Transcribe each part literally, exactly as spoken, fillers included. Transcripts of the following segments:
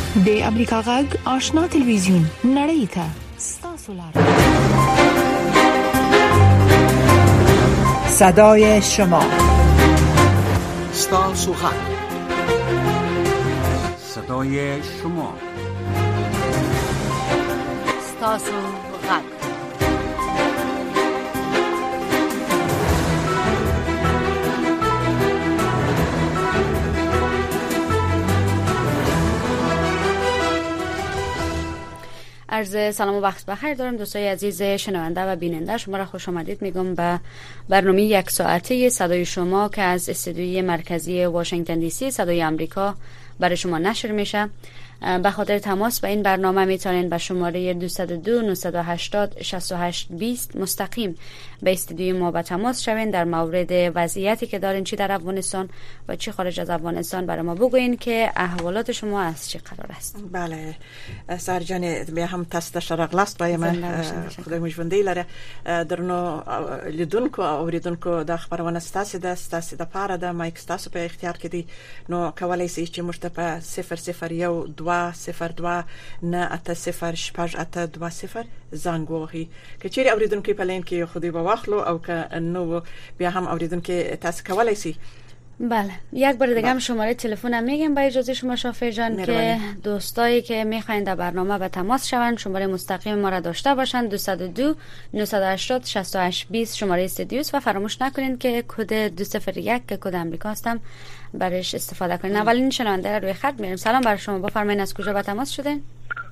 د امریکا غږ آشنا تلویزیون نړۍ ته ستاسو لاره. صدای شما، ستاسو غږ، صدای شما، ستاسو غږ. عرض سلام و وقت بخیر دارم دوستای عزیز شنونده و بیننده، شما را خوش آمدید میگم به برنامه یک ساعته صدای شما که از استودیوی مرکزی واشنگتن دی سی صدای آمریکا برای شما نشر میشه. به خاطر تماس به این برنامه میتونین به شماره دو صفر دو نه هشت صفر شش هشت دو صفر مستقیم به استودیوی ما به تماس شوین. در مورد وضعیتی که دارین چی در افغانستان و چی خارج از افغانستان برای ما بگوین که احوالات شما از چی قرار است. بله سر جان بیا هم تاسو ته شرغلاست وایم خدای مو ژوندۍ لره. درنو لیدونکو او اوریدونکو د خبرونه ستاسو د ستاسو د پاره د مایک ستاسو په اختیار کې دي، نو کولای شئ چې موږ ته په صفر صفر یو دوه صفر دوه نه اته صفر شپږ اته دوه صفر زنګ ووهئ. که چیرې اوریدونکو په لین کې خودی به واخلو او که نو بیا هم اوریدونکو تاسو کولای شئ. بله یک بار دیگه هم شماره تلفنم میگم با اجازه شما شافعی جان که دوستایی که میخواین در برنامه به تماس شوند شماره مستقیم ما را داشته باشند دو صفر دو نه هشت صفر شش هشت دو صفر شماره استودیوس و فراموش نکنین که کد دو صفر یک که کد امریکا هستم برش استفاده کنین. اولین شنونده را روی خط میریم. سلام بر شما، بفرمایید از کجا به تماس شدین؟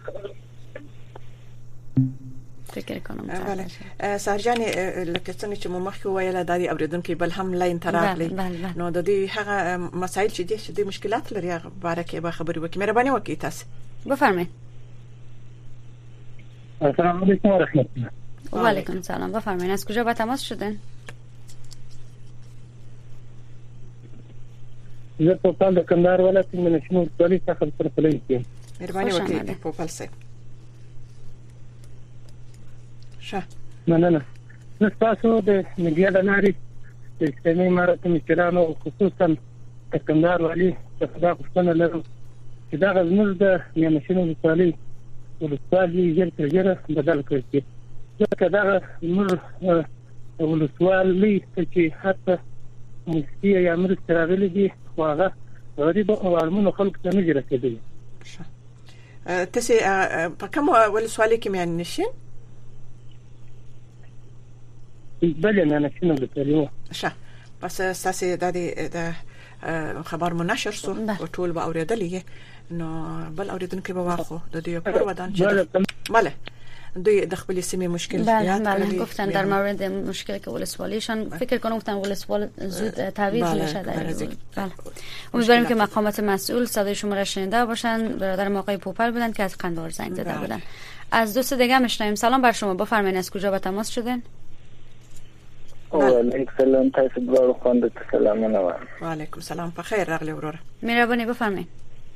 فکر کنم بله سرجان لکه څنګه چې مو مخکې ویل د دې اوریدونکو بل هم لاین تراغلی، نو د دې هغه مسایل چې دي چې د مشکلات لري هغه باره کې به خبرې وکړي. مهرباني وکړئ تاسو. بفرمایید. السلام علیکم و رحمت الله. و علیکم السلام. بفرمایید از کجا به تماس شدین؟ زه په د کندهار ولایت من شنو ولایت څخه تر پلي کې. مهرباني وکړئ په پلسه. شه مننه. زه تاسو د میډیا د لارې د اسلامي امارت مشرانو خصوصا د کندهار والي څخه دا غوښتنه لرم چې دا زموږ د میانشینو ولسوالۍ ولسوالۍ ژر تر ژره بدل کړي، ځکه دا زموږ ولسوالۍ چې حتی مسکی یا مرستې راغلي دي خو هغه غریب او اړمنو خلکو ته نه دي رسېدلي. تاسو په کوم ولسوالۍ کې میانشین؟ بله نه نشینو لري. ښه پس تاسو د د خبر منشر سو او ټول به اوریدلې، نو بل اوریدونکو به واخو د دې پر ودان چې بله دوی د خپل سیمې مشکل یاد کړی. گفتن در مورد مشکلی که ولسوالیشان فکر کنم گفتن ولسوال زود تعویض میشه. بله امیدواریم که مقامات مسئول صدای شما را شنیده باشن. برادر ما آقای پوپل بودن که از قندهار زنگ زده بودن. از دوست دیگه میشنویم. سلام بر شما، بفرمایید از کجا به تماس شدین؟ و علیکم سلام. تاسو دوه خوند سلامونه و علیکم سلام. په خیر راغلی ورور. مهرباني بفرمایئ.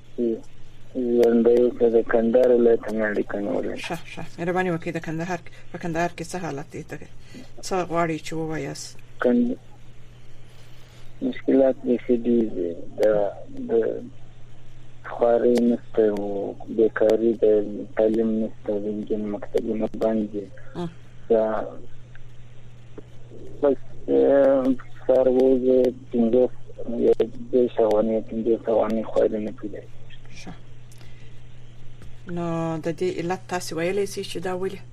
زنده د کندهار ولایت امریکا نور. شه شه مهرباني وکړئ د کندهار په کندهار کې څه حالت دي ته څه غواړي چې ووایاست؟ کند مشکلات دي دي د د خواري نشته او بیکاری د تعلیم نشته د جن مکتبونو باندې دا بس سروز پنځه یا د شاونې پنځه شاونې خواري نه کیږي. نو د دې علت تاسو ویلې شي چې دا ولې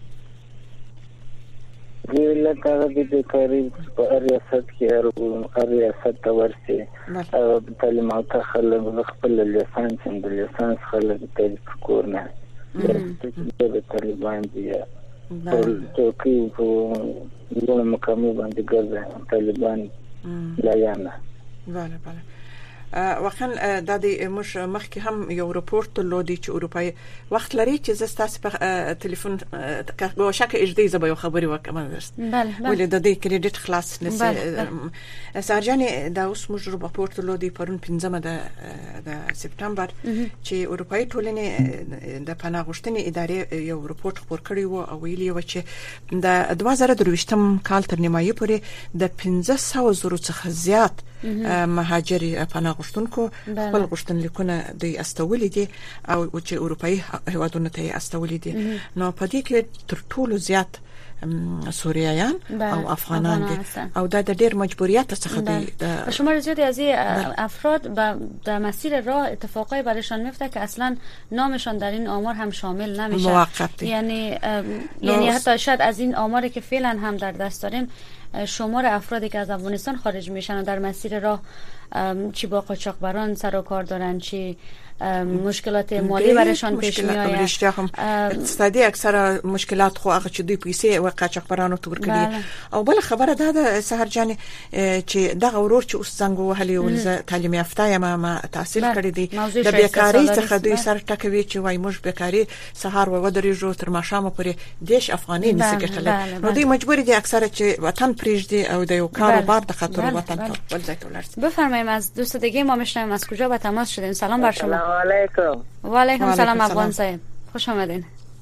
د علت هغه د بیکاری په ریاست کې هر ریاست ته ورسي او تعلیمات خلک خپل لیسانس د لیسانس خلک ته کور نه د طالبان دي تو کې په یو مقام باندې ګرځي طالبان لا یانه. بله بله واقعا د دې مش مخکې هم یو راپورټ لودي چې اروپای وخت لري چې زستاس په ټلیفون کو شکه اجدي زبې خبري وکم درست. بله ولې د دې کریډټ خلاص نسه سرجان دا اوس موږ راپورټ لودي پرون پنځمه د د سپتمبر چې اروپای ټولنې د پناه غوښتنې ادارې یو راپورټ خپور کړی وو او ویلي و چې د دوه زره درویشتم کال تر نیمایي پورې د پنځه سوه زره څخه زیات مهاجر پناه غوښتونکو خپل غوښتنلیکونه د استولې دي او چې اروپאי هیوادونو ته استولې دي. نو په دې کې تر ټولو زیات سوریایان او افغانان دي او دا د ډېر مجبوریت څخه دي. شمار زیادی از این افراد در مسیر راه اتفاقای برایشان میفته که اصلا نامشان در این آمار هم شامل نمیشه. موقت یعنی یعنی حتی شاید از این آماری که فعلا هم در دست داریم شمار افرادی که از افغانستان خارج میشن و در مسیر راه چی با قاچاقبران سر و کار دارن، چی مشکلات مالی برایشان پیش میآید. اقتصادي اکثر مشکلات خو هغه چې دوی پیسې او قاچاقبرانو تور کړي. او بل خبره ده د سحر جان چې دغه ورور چې اوس څنګه وهلي ول تعلیم یافته یم ما تحصیل کړی دي د بیکاری څخه دوی سر ټکوي چې وای موږ بیکاری سحر و ودرېږو تر ماښام پورې دیش افغاني نسي ګټل. نو دوی مجبور دي اکثر چې وطن پرېږدي او د یو کاروبار د خاطر وطن ته ولځي ولرسي. بفرمایید از دوست دیگه ما میشنویم از کجا به تماس شدیم. سلام بر شما. سلام علیکم. و علیکم سلام افغان صاحب، خوش آمدین.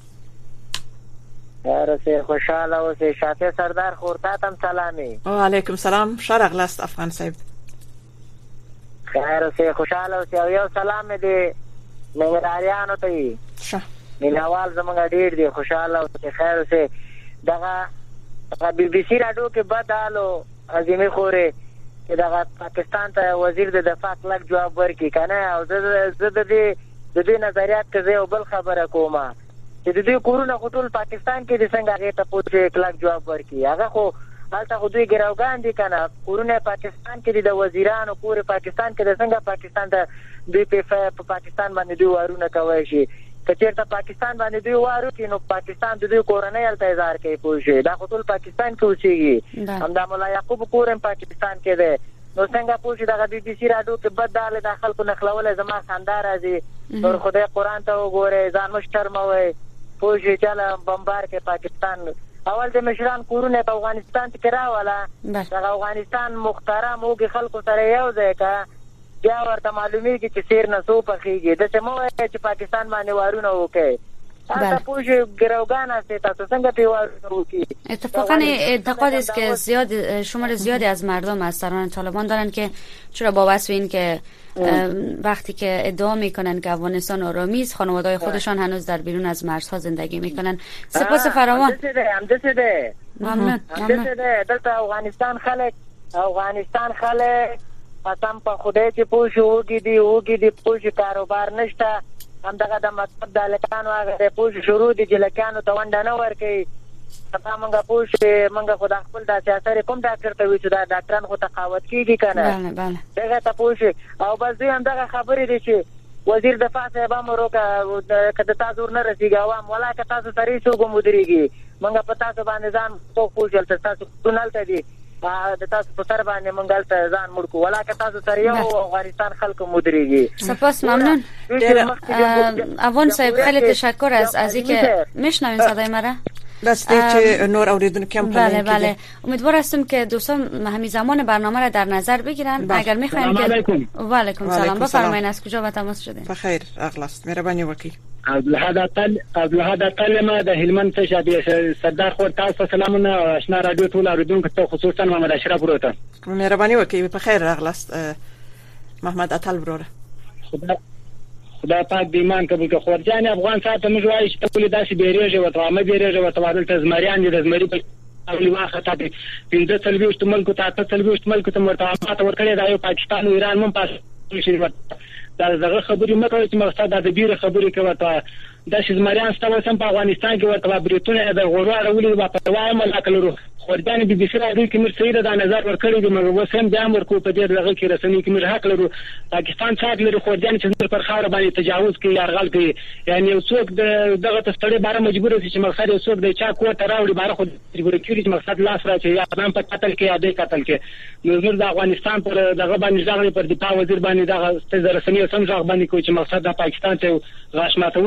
یارسه خوشاله اوسه. شافی سردار خورتاتم سلامي. و علیکم سلام شرق لاست افغان صاحب. خیرسه خوشاله اوسه. او یو سلام دې نګراریانو ته. شه مینوال زمونږ ډیر دی خوشاله اوسه. خیرسه دغه بي بي سي راډیو کې بدالو عظیمه خوره چې دغه پاکستان ته وزیر د دفاع کلک جواب ورکړي کنه. او زه زه د دې د دې نظریات کې یو بل خبره کومه چې د دې کورونه خټول پاکستان کې د څنګه هغه ته پوښتنه کلک جواب ورکړي. هغه خو هلته خو دوی ګراوګان دي کنه. کورونه پاکستان کې د وزیرانو کور پاکستان کې د څنګه پاکستان د دوی په پاکستان باندې دوی وارونه کوي شي. کچېرته پاکستان باندې دوی وارو کې نو پاکستان د دوی کورنۍ هلته اظهار کوي پوښي. دا خټول پاکستان کې اوسېږي. همدا مولا یعقوب کورم پاکستان کې ده. نو څنګه پوښي دغه بي بي سي راډیو کې بداله د خلکو نخلول زما خندا راځي. نور خدای قرآن ته وګوره ځان مشترموي پوښي چاله بمبار کې پاکستان. اول د مشران کورونه په افغانستان کې راواله. دغه افغانستان محترم اوږي خلکو سره یو ځای کا بیا ورته معلومیږي چې سیر نه سو پخېږي. د څه مو چې پاکستان باندې وارونه وکړي. تا پوښي ګراوګان است تاسو څنګه په وارونه وکړي. اتفاقا اعتقاد است که زیاد شمار زیادی از مردم از سران طالبان دارن که چرا با وصف این که وقتی که ادعا میکنن که افغانستان آرامی است خانواده‌های خودشان هنوز در بیرون از مرزها زندگی میکنن. سپاس فراوان. همدسه ده ممنون. همدسه ده دلته افغانستان خلک افغانستان خلک قسم په خدای چې پوښي وګي دي وګي دي پوښي کاروبار نشته. همدغه د مطلب د لکانو هغه پوښي شروع دي چې لکانو ته ونډه نه ورکوي. تا مونږه پوښي مونږه خو د خپل د سیاست کوم ډاکټر ته وی چې دا ډاکټران خو تقاوت کیږي کنه. بله بله دغه ته پوښي. او بس دوی همدغه خبرې دي چې وزیر دفاع صاحب امر وکړ کله تاسو نه رسیږي عوام ولا که تاسو سری څوک مدیریږي مونږه په تاسو باندې ځان څوک پوښل تاسو ټولته دي د تاسو په سر باندې مونږ ته ځان مړ کو ولا که تاسو سره یو افغانستان خلکو مدیریږي. سپاس ممنون. افغان صاحب خیلی تشکر از از اینکه میشنوین صدای مرا. بس دیگه نور اوریدونکو کم بله بله امیدوار هستم که دوستان همین زمان برنامه را در نظر بگیرن. اگر میخواین که و علیکم سلام بفرمایید از کجا به تماس شدین. بخیر اغلاست مهربانی وکي. عبدالحد تل عبدالحد تلمه د هلمند څخه د سردار خور تاسو سلامونه آشنا رادیو ټول اوریدونکو ته خصوصا محمد اشرف وروته. مهربانی وکي بخیر اغلاست محمد اتل وروره. خدا خدا پاک د ایمان قبول کړه. خورجان افغان ساته موږ وایي چې ټول داسې بیرېږي او ته مې بیرېږي او ته ورته زمریان دي د زمری په اول واخه ته پنځه تلويشت ملک ته اته تلويشت ملک ته مرتبات ورکړي دا یو پاکستان او ایران مون پاس شي دا دغه خبرې مکه چې مقصد د بیره خبرې کوي ته د شزمریان ستاسو سم په افغانستان کې ورته بریټونه د غوړو اړولې په وایم لاکلو خورجان بي بي سي راډیو کې مر سید د نظر ورکړي د مګو وسم د امر کو په دې دغه کې رسنۍ کې مر حق لرو. پاکستان څخه لري خورجان چې پر خاور باندې تجاوز کوي يرغل کوي. یعنی یو څوک دغه تستړي بار مجبور دي چې مقصد یو څوک د چا کو ته راوړي بار خو مجبور کیږي چې مقصد لاس راځي یا نام په قتل کې یا د قتل کې نور د افغانستان پر دغه باندې ځاغلي پر دفاع وزیر باندې دغه ستاسو رسنۍ سم ځاغ باندې کوي چې مقصد د پاکستان ته غاښ ماتون کې جواب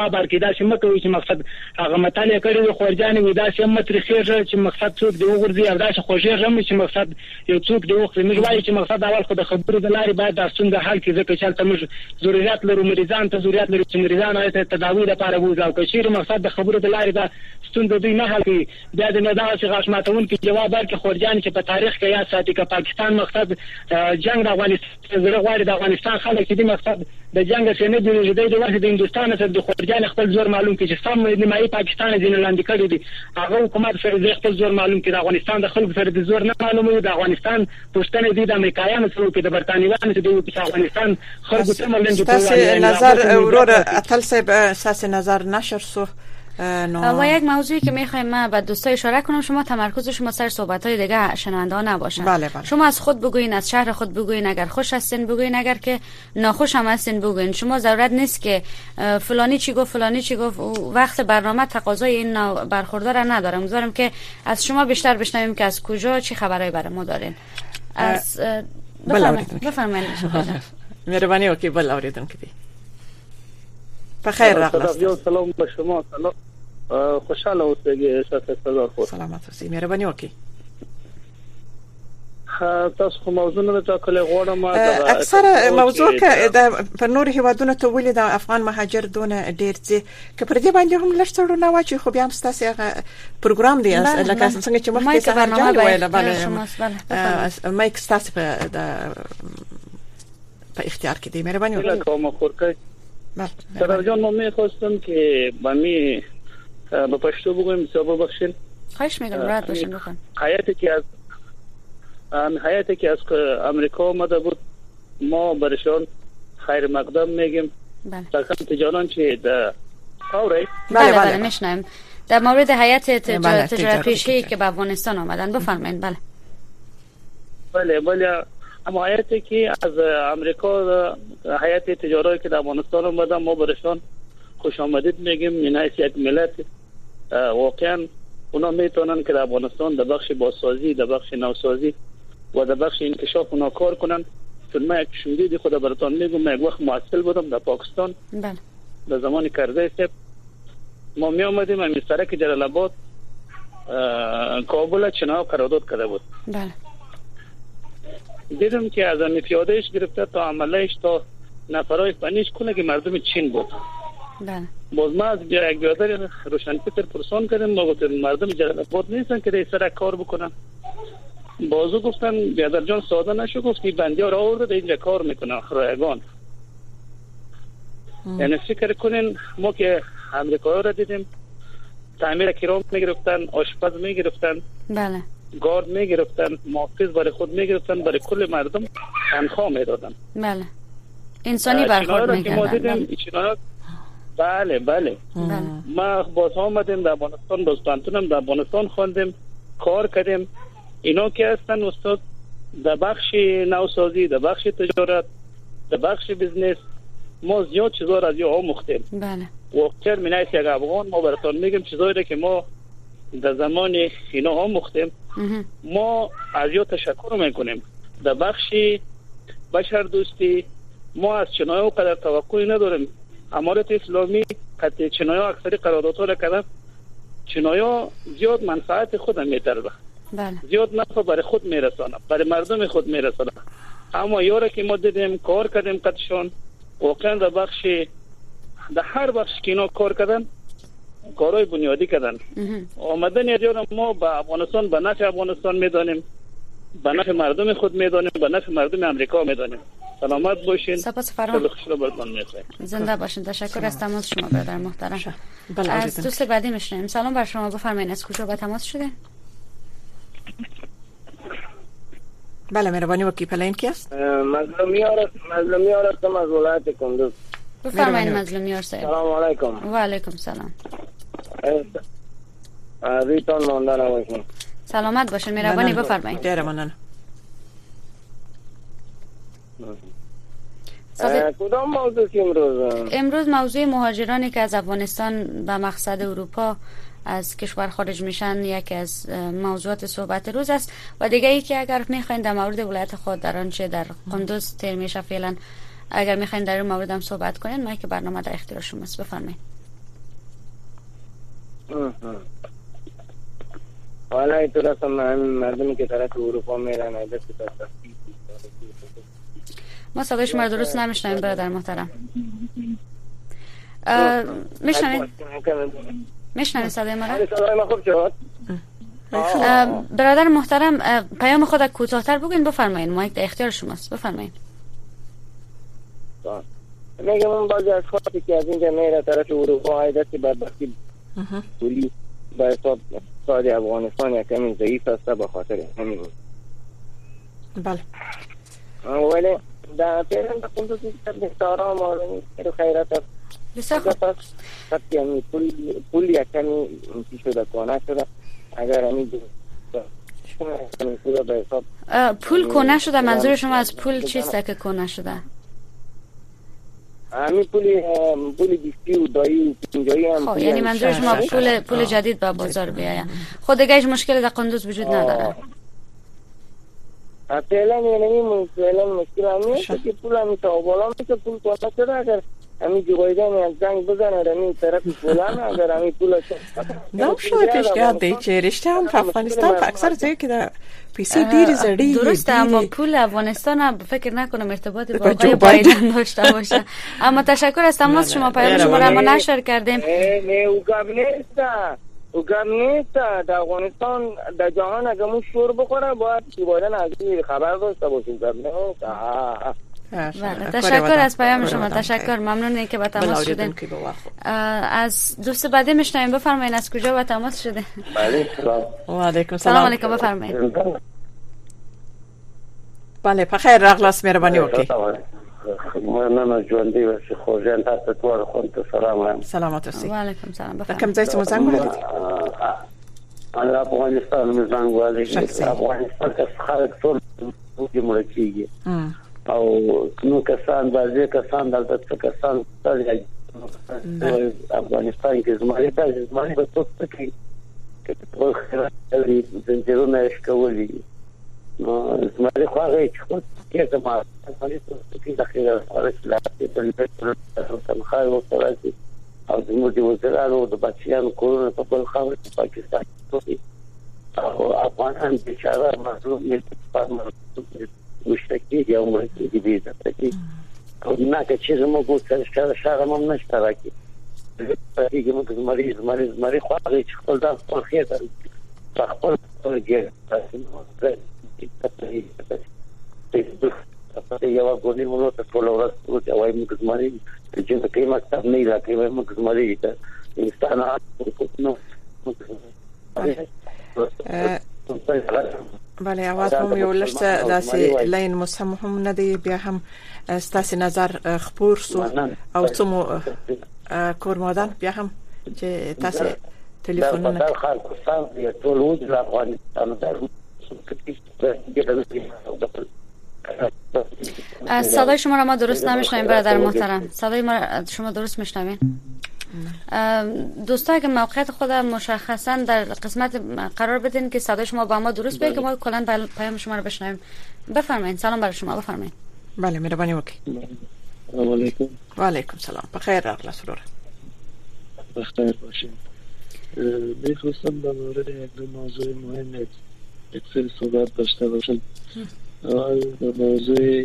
جواب ورکړي. دا چې مکه چې مقصد هغه مطالعه کړي خورجان وي، دا چې مترخیږي چې مقصد څوک دی وګرځي، او دا چې خوږیږي چې مقصد یو څوک دی وخت موږ وایي چې مقصد اول خو د خبرو د لارې باید د ستونزې حل کړي، ځکه چې موږ ضرورت لرو مریضان ته ضرورت لرو چې مریضان آیته تداوی لپاره بوځي، او که چیرې مقصد د خبرو د لارې دا ستونزې دوی نه حل کړي بیا د نو دا چې غاښ ماتون کې جواب ورکړي خورجان چې په تاریخ کې یا ساتي که پاکستان مقصد جنگ د افغانستان زړه غواړي، د افغانستان خلک چې د مقصد د جنگ څخه نه جوړیږي د وخت د هندستان سره د خورجان خپل زور معلوم کړي چې سم نیمایي پاکستان ځین لاندې کړی دي، هغه حکومت سره خپل زور معلوم کړي، د افغانستان د خلکو سره د زور نه معلومه، د افغانستان پښتنې دي د امریکایانو سره کې د برتانیانو سره د افغانستان خلکو ته ملنډ کوي. نظر ورور اتل صاحب اساس نظر نشر سو و یک موضوعی که میخوایم ما به دوستای اشاره کنم، شما تمرکز شما سر صحبت‌های دیگه شنونده ها نباشن. بله بله. شما از خود بگوین، از شهر خود بگوین، اگر خوش هستین بگوین، اگر که ناخوش هم هستین بگوین. شما ضرورت نیست که فلانی چی گفت فلانی چی گفت، وقت برنامه تقاضای این برخوردار نداره. امیدوارم که از شما بیشتر بشنویم که از کجا چی خبرایی برای ما دارین. از بفرمایید بفرمایید مهربانی وکي بل اوریدون کدي په خیر راغلاست. سلام به شما، سلام، خوشاله اوسئ شاته صدر خو. سلامت اوسئ، مهرباني وکي. تاسو کوم موضوع نه ټاکلې غواړم؟ اکثره موضوع کې د په نور هیوادونو ته ولې د افغان مهاجر دونه ډیر ځي چې پر دې باندې هم لږ څه نه واچي، خو بیا هم ستاسو هغه پروګرام دی لکه څنګه چې مخکې سهار جان ویل. بله مایک ستاسو په په اختیار کې دی، مهرباني وکړئ. کوم خورکه سر جان ما میخواستم که با می به پشتو بگویم سبب بخشین. خواهش میکنم راحت باشین بخون. حیاتی که از حیاتی که از امریکا آمده بود ما برشان خیر مقدم میگیم. بله. تقریبا تجاران چه در آوری؟ بله بله میشنم. در مورد حیات تجارت پیشه‌ای که به افغانستان آمدن بفرمایید. بله. بله بله. اما حیاتی که از امریکا حیات تجاری که در افغانستان اومدن ما برشان خوش آمدید میگیم. اینایس یک ملت واقعا اونا میتونن که در افغانستان در بخش بازسازی، در بخش نوسازی و در بخش انکشاف اونا کار کنن. چون ما یک شمدید خود براتون میگم، من یک وقت معسل بودم در پاکستان. بله. در زمان کرزی صاحب ما می آمدیم از سرک جلال آباد کابل چناو قرارداد کرده بود. بله. دیدم که از آن پیادهش گرفته تا عملهش تا نفرای فنیش کنه که مردم چین بود. بله. باز ما از یک بیادر روشنفکر پرسان کردیم، ما گفتیم مردم جلال آباد نیستن که در سرک کار بکنن. بازو گفتن بیادر جان ساده نشو، گفتی بندیار آورده در اینجا کار میکنن رایگان. یعنی فکر کنین ما که امریکایی را دیدیم تعمیر کرام میگرفتن، آشپز میگرفتن. بله. گارد میگرفتن، محافظ برای خود میگرفتن، برای کل مردم تنخواه میدادن. بله. انسانی برخورد میکردن. بله بله. ما باز آمدیم در افغانستان، باز پانتونم در افغانستان خواندیم، کار کردیم. اینا که هستن استاد در بخش نوسازی، در بخش تجارت، در بخش بیزنس ما زیاد چیزا را از یا آموختیم. بله. واقعا منایس یک افغان ما براتون میگم چیزایی که ما در زمان اینا آموختیم. ما از یا تشکر میکنیم. در بخش بشر دوستی ما از چنایو قدر توقعی نداریم. امارت اسلامی قطع چنایو اکثری قراردادها را کردن. چنایو زیاد منفعت خود میترده. بله. زیاد نفع برای خود میرسانه، برای مردم خود میرسانه. اما یاره که ما دیدیم کار کردیم قطعشان واقعا در بخش در هر بخش که اینا کار کردن کارهای بنیادی کردن. آمدن یادم ما به افغانستان به نفع افغانستان میدانیم، به نفع مردم خود میدانیم، به نفع مردم امریکا میدانیم. سلامت باشین. سپاس فراوان. خیلی زنده باشین. تشکر از تماس شما برادر محترم. بله. از دوست بعدی میشنیم. سلام بر شما، بفرمایید از کجا با تماس شده؟ بله مهربانی وکیل پلین کی است؟ مظلومیار مظلومیار هستم از ولایت کندوز. بفرمایید مظلومیار صاحب. سلام علیکم. و علیکم سلام. ریتون ماندن باشین. سلامت باشین، مهربانی بفرمایید. ډیر مننه. کدام موضوع امروز؟ امروز موضوع مهاجرانی که از افغانستان به مقصد اروپا از کشور خارج میشن یکی از موضوعات صحبت روز است و دیگه ای که اگر میخواین در مورد ولایت خود در آنچه در قندوز تیر میشه فعلا، اگر میخواین در این مورد هم صحبت کنین ما که برنامه در اختیار شماست. بفرمایید. حالا اینطور است مردمی که طرف اروپا میرن ایده که ما صدای شما رو درست نمیشنویم برادر محترم. میشنوید؟ میشنوید صدای ما رو؟ صدای ما خوب شد؟ برادر محترم پیام خود کوتاه‌تر بگین بفرمایید، مایک در اختیار شماست، بفرمایید. میگم من بعضی از خواهی که از اینجا میره طرف اروپا ایده که بدبختی پولی به حساب اقتصاد افغانستان یک کمی ضعیف است به خاطر همین. بله. ولی در پیرن به خصوص دارا مالنی رو خیرات است. بسیار خوب. وقتی همین پول پول یک کمی چی شده کنه شده اگر همین پول کنه شده، منظور شما از پول چیست که کنه شده؟ همین پولی پولی بیستی و دایی و پنجایی هم خب یعنی منظور شما پول پول جدید به بازار بیاید. خود دیگه هیچ مشکلی در قندوز وجود نداره. فعلا یعنی فعلا مشکل همیه که پول همی تا بالا میشه پول کنه شده اگر همین جوایدن از زنگ بزنه در این طرف فلان اگر همین پول شد نام شده پیشنهاد دی که رشته هم تو افغانستان اکثر جایی که در پیسی دیری زدی درسته، اما پول افغانستان فکر نکنم ارتباطی با آقای بایدن داشته باشه. اما تشکر از تماس شما، پیام شما را ما نشر کردیم. نه نه اوگام نیست اوگام نیست در افغانستان در جهان اگر مو شور بخوره باید بایدن از این خبر داشته باشه. اوگام نیست. بله تشکر از پیام شما، تشکر، ممنونی که با تماس شدین. از دوست بعدی میشنویم، بفرمایید از کجا با تماس شده؟ بله سلام. و علیکم سلام. سلام علیکم بفرمایید. بله بخیر راغلاس مهربانی وکړئ. مننه ژوندۍ اوسئ خو ځان تاسو ټول خو ته سلام وایم. سلامت اوسئ. و علیکم سلام د بفرمایید. کوم ځای څخه زنګ وهلی دي؟ انا افغانستان مې زنګ وهلی. افغانستان کې خلک ټول مړه کېږي او نو کسان بعضی کسان دلته څه کسان ستړي افغانستان کې زماري ته زماري په توګه کې چې په خیرات لري زنجیرونه شکولي نو زماري خو هغه چې کې زما زماري په کې داخله راځي چې په دې خای او ترازي او زموږ د وزرانو د بچیانو کورونه په بل خاور پاکستان کې او افغانان بیچاره مظلوم دي مشتکی یا مشتکی دي چې او نه که چې زموږ څه شهر هم نشته راکې چې موږ زماري زماري زماري خو هغه چې خپل ځان خپل خیر ته خپل ورګي تاسو یو غوډي مونږ ته ټول ورځ ورته وایي موږ زماري چې په کیمه ستاسو نه راکې موږ زماري ته انسان نو بله اواز مو یو لږ داسې لاین مسهم هم نه دی، بیا هم ستاسو نظر خپور سو او څه مو کور مودان بیا هم چې تاسو ټلیفونونه خلکو سم یو ټول وځي لا افغانستان از صدای شما را ما درست نمیشنویم برادر محترم. صدای ما شما درست میشنوین؟ دوستان که موقعیت خود مشخصا در قسمت قرار بدین که صدای شما با ما درست بیاد که ما کلا پیام شما رو بشنویم. بفرمایید. سلام برای شما، بفرمایید. بله مهربانی وکړئ. سلام علیکم. و علیکم سلام. بخیر راغلا سرور. بخیر باشین. میخواستم در مورد یک دو موضوع مهم یک سری صحبت داشته باشم. اول در موضوع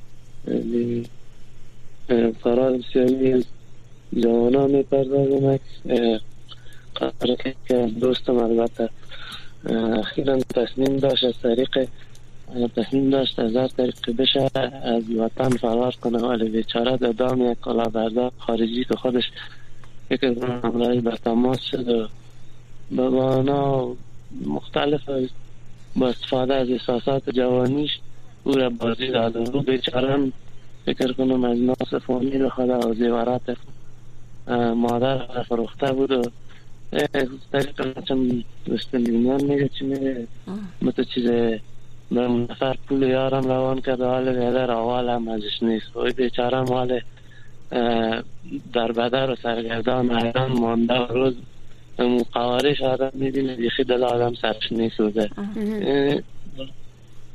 فرار سیاسی جوانان میپردازم قرار که دوستم البته اخیرا تصمیم داشت از طریق تصمیم داشت از هر طریق بشه از وطن فرار کنه ولی بیچاره در دام یک کلاهبردار خارجی که خودش فکر کنم امرای بر تماس شد و به بهانه مختلف با استفاده از احساسات جوانیش او را بازی داده و بیچاره فکر کنم از ناس فامیل خدا و زیورات مادر فروخته بود و طریق چون وستلیمیان میگه چی میگه متو چیزه به نفر پول یارم روان کرده حال بیادر اول هم ازش نیست و بیچاره هم حال در بدر و سرگردان حیران مانده و روز قوارش آدم میبینه دیخی دل آدم سرش نیسوزه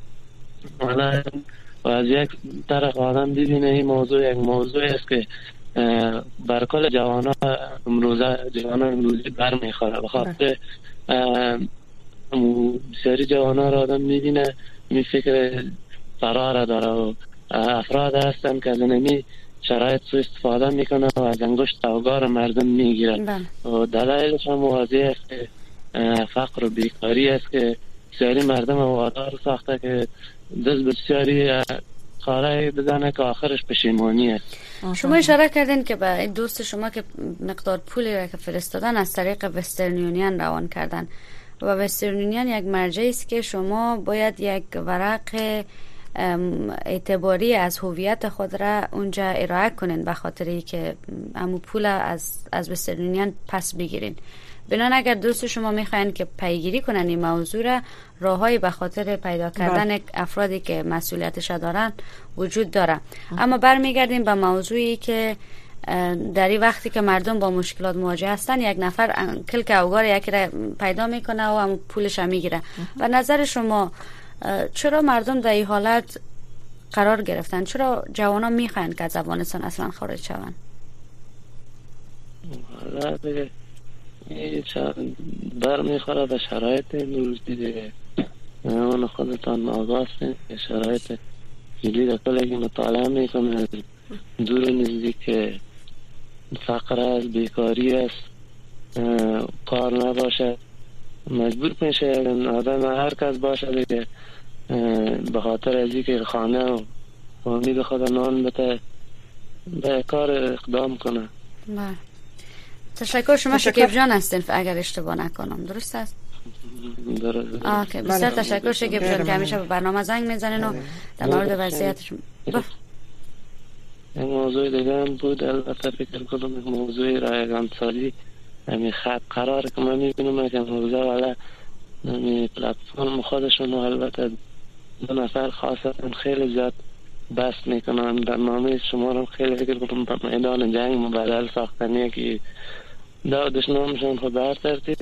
و از یک طرف آدم ببینه این موضوع یک موضوع است که بر کل جوانا امروزه جوانا امروزی بر میخوره. بخاطر بسیاری جوانا را آدم میبینه می فکر فرار داره و افراد هستن که از نمی شرایط سو استفاده میکنه و از انگشت اوگار مردم میگیره و دلایلش هم واضح است که فقر و بیکاری است که بسیاری مردم وادار ساخته که دست بسیاری کارهای بزنه که آخرش پشیمانی است. شما اشاره کردین که به دوست شما که مقدار پولی را که فرستادن از طریق وسترن یونین روان کردن و وسترن یونین یک مرجعی است که شما باید یک ورق اعتباری از هویت خود را اونجا ارائه کنین به خاطر که امو پول از از وسترن یونین پس بگیرین. بنان اگر دوست شما میخواین که پیگیری کنن این موضوع را، راههایی به خاطر پیدا کردن بله. افرادی که مسئولیتش دارن وجود داره. اما برمیگردیم به موضوعی که در این وقتی که مردم با مشکلات مواجه هستن یک نفر کلک اوگار یکی را پیدا میکنه و هم پولش هم میگیره. و نظر شما چرا مردم در این حالت قرار گرفتن؟ چرا جوانا میخواین که از افغانستان اصلا خارج شون؟ بر میخوره به شرایط امروز دیگه. اون خودتان آگاه هستین که شرایط جدید اکلگی مطالعه میکنه دور نزدیک فقر است، بیکاری است، کار نباشه، مجبور میشه آدم هر کس باشه که به خاطر ازی که خانه و امید خود نان بته به کار اقدام کنه. بله. تشکر. شما شکیب جان هستین اگر اشتباه نکنم، درست است؟ درست. آکه بسیار تشکر شکیب جان که همیشه به برنامه زنگ میزنین و در مورد وضعیتشون. این موضوع دیگه هم بود، البته فکر کنم موضوع رایگان سالی همین خط قرار که من میبینم که موضوع والا همین پلتفرم خودشون و البته دو نفر خاصتاً خیلی زیاد بس میکنن. برنامه شما رو خیلی فکر کنم به میدان جنگ مبادل ساختنیه که دادش نامشون خود بر ترتیب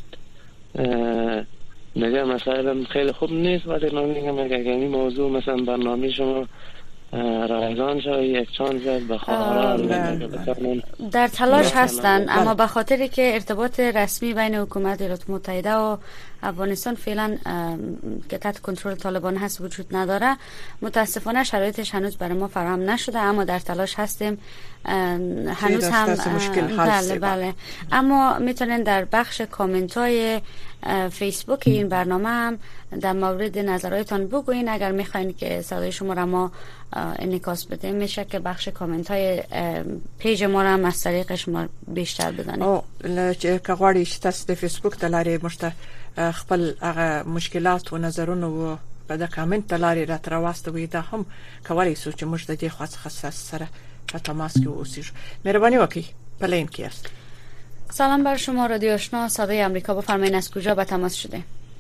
دیگه مسائل خیلی خوب نیست، ولی من میگم اگر این موضوع مثلا برنامه شما رایگان شد یک چانس به خواهرها در تلاش هستن، اما به خاطری که ارتباط رسمی بین حکومت ایالات متحده و افغانستان فعلا که تحت کنترل طالبان هست وجود نداره، متاسفانه شرایطش هنوز برای ما فراهم نشده، اما در تلاش هستیم. هنوز هم بله بله اما میتونن در بخش کامنت های فیسبوک این برنامه هم در مورد نظراتتان بگوین. اگر میخواین که صدای شما را ما انعکاس بده، میشه که بخش کامنت های پیج ما را هم از طریق شما بیشتر بدانید. او چې کغواړی چې تاسو د فیسبوک د لارې مشته خپل هغه مشکلات او نظرونه و په د کامنت د لارې را تر واستوي، دا هم کولای شو چې موږ د دې خاص خاص سره په تماس کې اوسئ. مهرباني وکړئ. پلین کې است. سلام بر شما رادیو آشنا صدای آمریکا، بفرمایید از کجا به تماس شده؟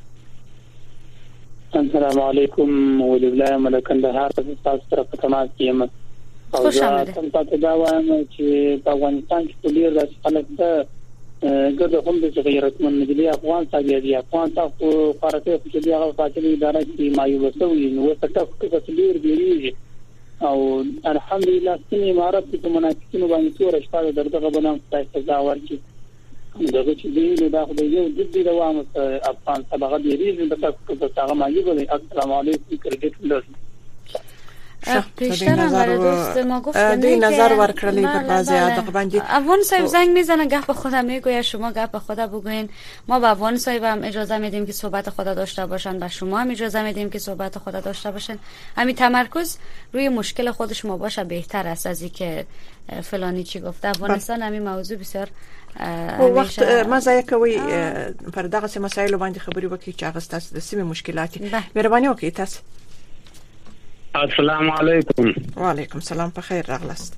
السلام علیکم. ولله ملکندهار تاسو سره په تماس یم. خوش آمدید. تاسو دا وایم چې په افغانستان کې ډیر د خلک د ګډ هم د غیرتمن ملي افغان ساجي افغان تاسو خارته چې دی هغه فاصله اداره کې مایوب شوی نو څه څه ډیر دیږي او الحمدلله سیمه امارات کې مناسبینو باندې څو رشتہ دغه بنام تاسو دا ورکی دغه چې دی دا خو یو د دې دوام افغان سبغه دی د تاسو څنګه مایوب دی. السلام علیکم کریډټ لرم. پیشتر هم برای دوست ما گفتن دی نظر ورکرلی بر بعضی ادق بندی افغان صاحب زنگ میزنه گپ به خودم میگوید شما گپ به خودم بگوین. ما به افغان صاحب هم اجازه میدیم که صحبت خود داشته باشن و شما هم اجازه میدیم که صحبت خود داشته باشن. همین تمرکز روی مشکل خود شما باشه بهتر است از اینکه فلانی چی گفته. افغانستان همین موضوع بسیار وخت مزه کوي پر دغه مسایلو باندې خبري وکړي چې هغه ستاسو د سیمه مشکلات مهرباني وکړئ. تاسو السلام علیکم. وعلیکم السلام. په خیر راغلاست.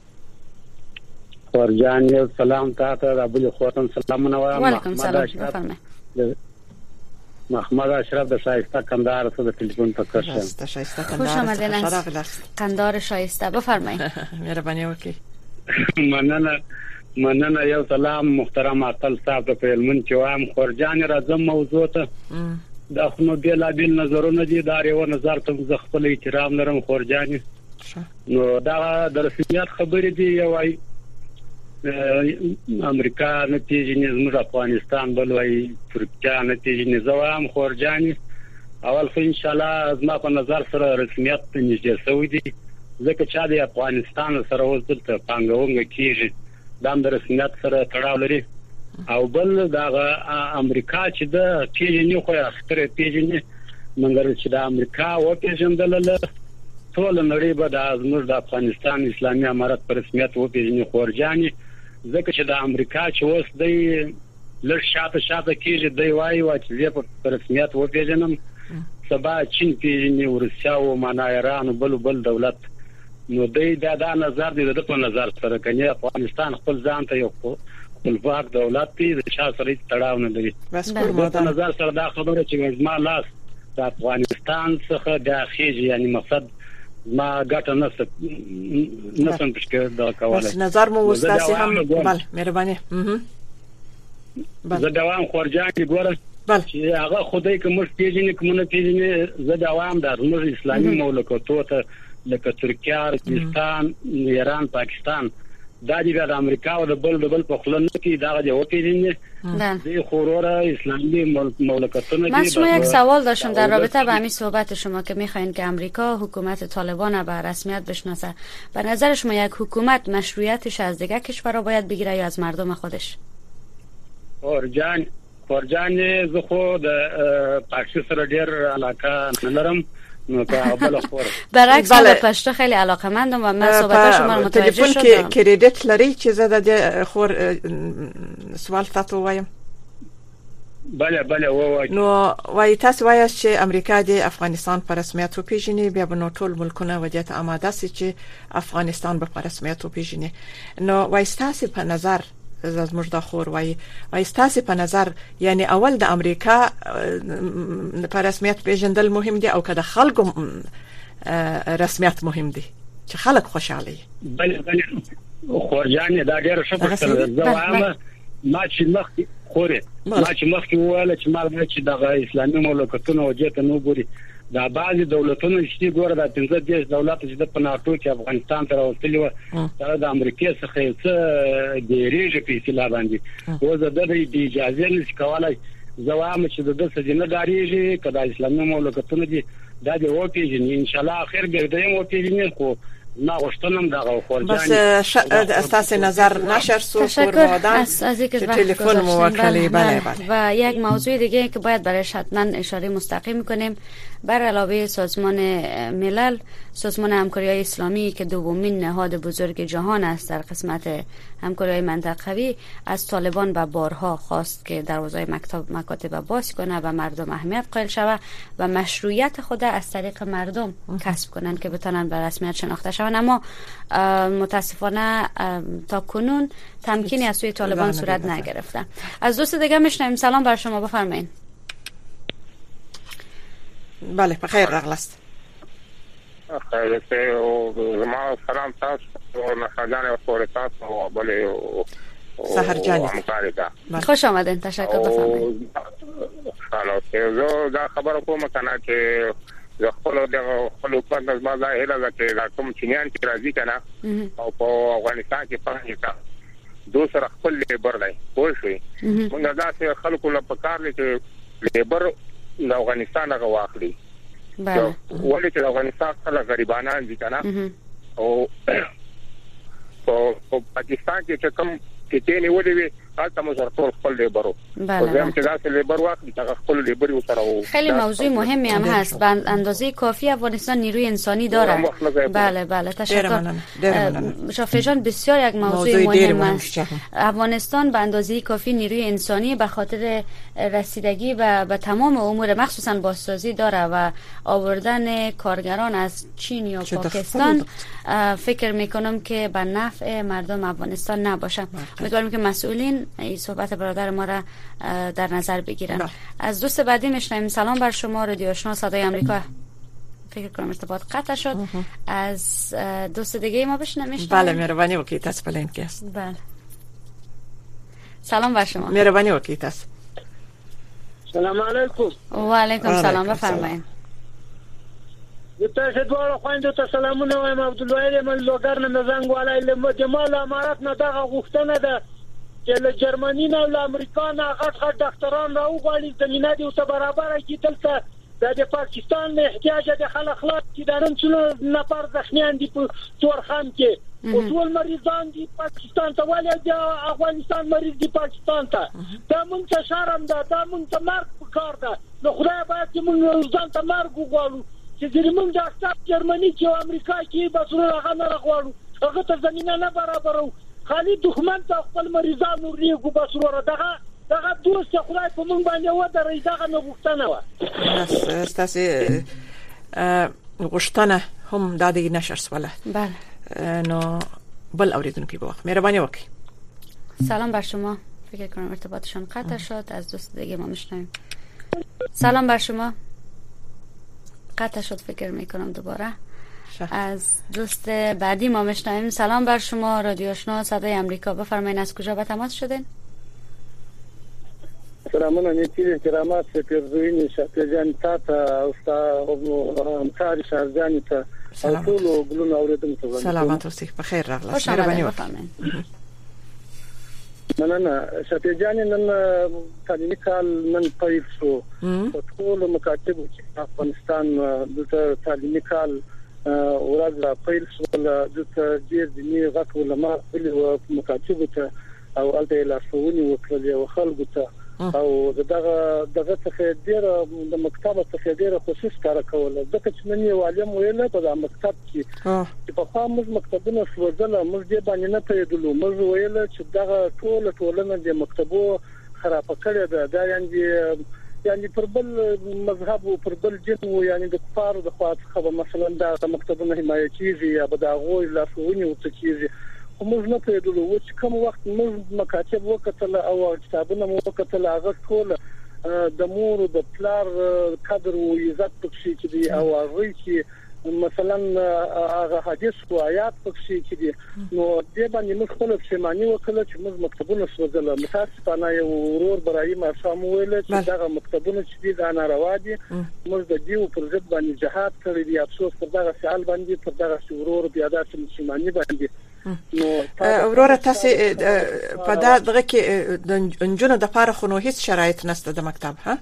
ورجان یو سلام تاسو ابو الخواتم سلامونه وایم. وعلیکم سلام. بفرمایئ. محمد اشرف د شایسته کندهار څخه د ټلیفون تکر شم. د شایسته کندهار راغلاست. کندهار شایسته بفرمایئ. مهرباني وکړئ. مننه مننه یو سلام محترم عقل صاحب په علمن چې وایم خورجان راځم موضوع ته دا خو بیل بیل نظرونه دي دا یو نظر ته ز خپل احترام لرم خورجان نو دا د رسمیت خبرې دي یو امریکا نه پیژني، زموږ افغانستان بل وایي، ترکیه نه پیژني. زه وایم خورجاني اول خو ان شاء الله زما په نظر سره رسمیت نږدې شوی دی، ځکه چې د افغانستان سره اوس دلته پانګونه کیږي، دا د رسمیت سره تړاو لري. او بل دا امریکا چې د پیژني خو اختر پیژني، مګر چې د امریکا او پیژندل ټول نړۍ به د زموږ د افغانستان اسلامي امارت په رسمیت و پیژني خورجاني، ځکه چې د امریکا چې اوس دی لږ شاته شاته کیږي، دی وایي وا چې زه په رسمیت و پیژنم، سبا چین پیژني، روسیا او معنا ایران بل بل دولت، نو دی دا د نظر دی د په نظر سره کني افغانستان خپل ځان ته یو خپلواک دولت دی، د چا سره تړاو نه لري. بس په نظر سره دا خبره چې زما لاس د افغانستان څخه داخلي، یعنی مقصد ما ګټه نه نه سم پښکه دا کوله. بس نظر مو وستاسي هم بل مهرباني. زه دوام خورجاني ګوره چې هغه خدای کوم پیژني کوم نه پیژني، زه دوام د زموږ اسلامي مملکتونو ته لکه ترکیه، ارجنستان، ایران، پاکستان، دا د امریکا او د بل د بل په خلنو کې دا د وپیژني د خورور اسلامی مملکتونه. من شما یک سوال داشتم در رابطه با همین صحبت شما که میخواین که امریکا حکومت طالبان به رسمیت بشناسه. به نظر شما یک حکومت مشروعیتش از دیگه کشورها باید بگیره یا از مردم خودش؟ خورجان خورجان زه خو د پاکستان سره ډیر علاقه نلرم، نو که بل خور برعکس من پشتو خیلی علاقه‌مندم و من صحبت شما رو متوجه شدم. تلفن کې کریډیټ لري چې زه د خور سوال تاسو وایم؟ بله بله وای. نو وای تاسو وایي چې امریکا د افغانستان په رسمیت وپیژني، بیا به نو ټول ملکونه وجهت آماده سي چې افغانستان په رسمیت وپیژني. نو وای تاسو په نظر زموږ د خور وای وای تاسو په نظر یعنی اول د امریکا په رسمیت پیژندل مهم دي او که د خلکو رسمیت مهم دي چې خلک خوشاله وي؟ بله بله خورجاني دا ډېر ښه پوښتنه ده. زه ما چې مخکې خورې ما چې مخکې وویل چې ما چې د اسلامي مملکتونو وجهته نو ګوري، دا بعضي دولتونو چې ګوره د پنځه دیش دولت چې د پناټو کې افغانستان ته راوستلي و، دا د امریکا څخه څه ډېرېږي په اصطلاح باندې، او زه د دې اجازه نشم کولای زه وایم چې د څه نه داریږي که د اسلامي مملکتونو دي دا دی او پیژني ان شاء الله اخر به دیم او پیژني. خو ما غوښتنم دغه خورجاني بس اساس نظر نشر سو فرمودن از از اینکه تلفن موکلی. بله بله. و یک موضوع دیگه که باید برایش حتما اشاره مستقیم کنیم، بر علاوه سازمان ملل، سازمان همکاری اسلامی که دومین نهاد بزرگ جهان است در قسمت همکاری منطقوی، از طالبان و بارها خواست که دروازه مکتب مکاتب باز کنه و مردم اهمیت قائل شوه و مشروعیت خود از طریق مردم کسب کنن که بتونن به رسمیت شناخته شون. اما متاسفانه تا کنون تمکینی از سوی طالبان صورت نگرفته. از دوست دیگه میشنویم. سلام بر شما، بفرمایید. بله بخیر راغلاست. خیر ته او زما سلام تاسو او نخجان فور تاسو او بله سحر جان خوش آمدین. تشکر. بفرمایید. خلاص زه دا خبر کوم کنه چې زه خپل د خپل حکومت از ما ظاهره ده چې دا کوم چینیان چې راځي کنه او په افغانستان کې پاتې تا دوه سره خپل لیبر دی پوه شئ. موږ دا چې خلکو له پکار دي چې لیبر د افغانستان هغه واخلي. بله. ولې چې افغانستان خلک غریبانان دي کنه او په پاکستان کې چې کوم کې تینې ولې وي حالت مو سره ټول خپل لیبرو. بله. زم چې دا لیبر واخلي هغه خپل لیبر و سره. خیلی موضوع مهمی هم هست. به اندازه کافی افغانستان نیروی انسانی داره. بله بله تشکر. شافعی جان بسیار یک موضوع مهم است. افغانستان به اندازه کافی نیروی انسانی به خاطر رسیدگی به به تمام امور مخصوصا بازسازی داره و آوردن کارگران از چین یا پاکستان فکر میکنم که به نفع مردم افغانستان نباشه. امیدوارم که مسئولین این صحبت برادر ما را در نظر بگیرن. بله. از دوست بعدی میشنویم. سلام بر شما، رادیو آشنا صدای آمریکا. فکر کنم ارتباط قطع شد. از دوست دیگه ما بشنویم. بله مهربانی وکیل تاس پلین کی است. بله. سلام بر شما. مهربانی وکیل تاس. سلام علیکم. و علیکم سلام، بفرمایید. د تاسو دواړو خويندو ته سلامونه وایم. عبدالوهید من لوګر نه زنګ والای له جمال امارات نه دغه غوښتنه ده چې له جرمني نه له امریکا نه غټ غټ ډاکټران راوغواړي زمينه دي او ته برابر کی دلته د پاکستان نه احتیاج د خلک خلاص چې دارن څلور نفر زخمیان دي په تورخم کې او ټول مریضان دي پاکستان ته ولې د افغانستان مریض دي پاکستان ته. دا مونږ ته شرم ده، دا مونږ ته مرګ پکار ده. نو خدای باید چې مونږ ځان ته مرګ وغواړو چې زمونږ د اکثر جرمني کې او امریکا کې بس هغه نه راغواړو، هغه ته زمينه نه برابرو، خالي دښمن ته خپل مریضان ورېږو بس ورو دغه دغه دوست خدای په مونږ باندې ودرې دغه نه غوښتنه و. بس تاسو غوښتنه هم د دې نشر سواله. بله. نو بل اوریدونکو به وخت مهرباني وکړئ. سلام بر شما. فکر کنم ارتباطشون قطع شد. از دوست دیگه ما میشنویم. سلام بر شما. قطع شد فکر میکنم دوباره. از دوست بعدی ما میشنویم. سلام بر شما. رادیو آشنا صدای امریکا، بفرمایید از کجا به تماس شدین؟ سلامونه نیتی کرامات سپیرزوینی شاتجان تا تا او همکاری شارجانی تا ټول ګلون اوریدونکو سلامات اوسئ، په خیر راغلاست. مهرباني وکړئ. نه نه شاتجان نن تعلیمي کال نن پیل شو په ټول مکاتبو کې افغانستان د تعلیمي کال ورځ پیل شو د ډیر دیني غټ علماء په مکاتبو ته او الته لاسونی وکړي او خلکو ته او دغه دغه څخه ډیر د مکتب څخه ډیر خصوص کار کول. ځکه چې نن یو عالم ویل په د مکتب کې چې په خاموش مکتبونه سوځل موږ دې باندې نه پیدلو. موږ ویل چې دغه ټول ټولنه د مکتبو خراب کړي ده، دا یعنی یعنی پر بل مذهب او پر بل جن او یعنی د کفارو د خوا څخه مثلا د مکتبونو حمایت کیږي یا به د غوي لاسونی وڅکیږي. موږ نه پیدلو و چې کوم وخت موږ مکاتب وکتل او کتابونه مو وکتل هغه ټول د مور او د پلار قدر او عزت پکې چې دی او هغه چې مثلا هغه حدیث او آیات پکې چې دی نو دې باندې موږ خپل شماني وکړه چې موږ مکتبونه سوځل. متاسفانه یو ورور برای ما سم ویل چې دغه مکتبونه چې دی دا ناروا دي. موږ د دې پر ضد باندې جهاد کړی دی. افسوس پر دغه سیال باندې پر دغه ورور بیا د شماني باندې وروره تاسو په دغه کې د انجونو د پاره خو نو هیڅ شرایط نشته د مکتب ها؟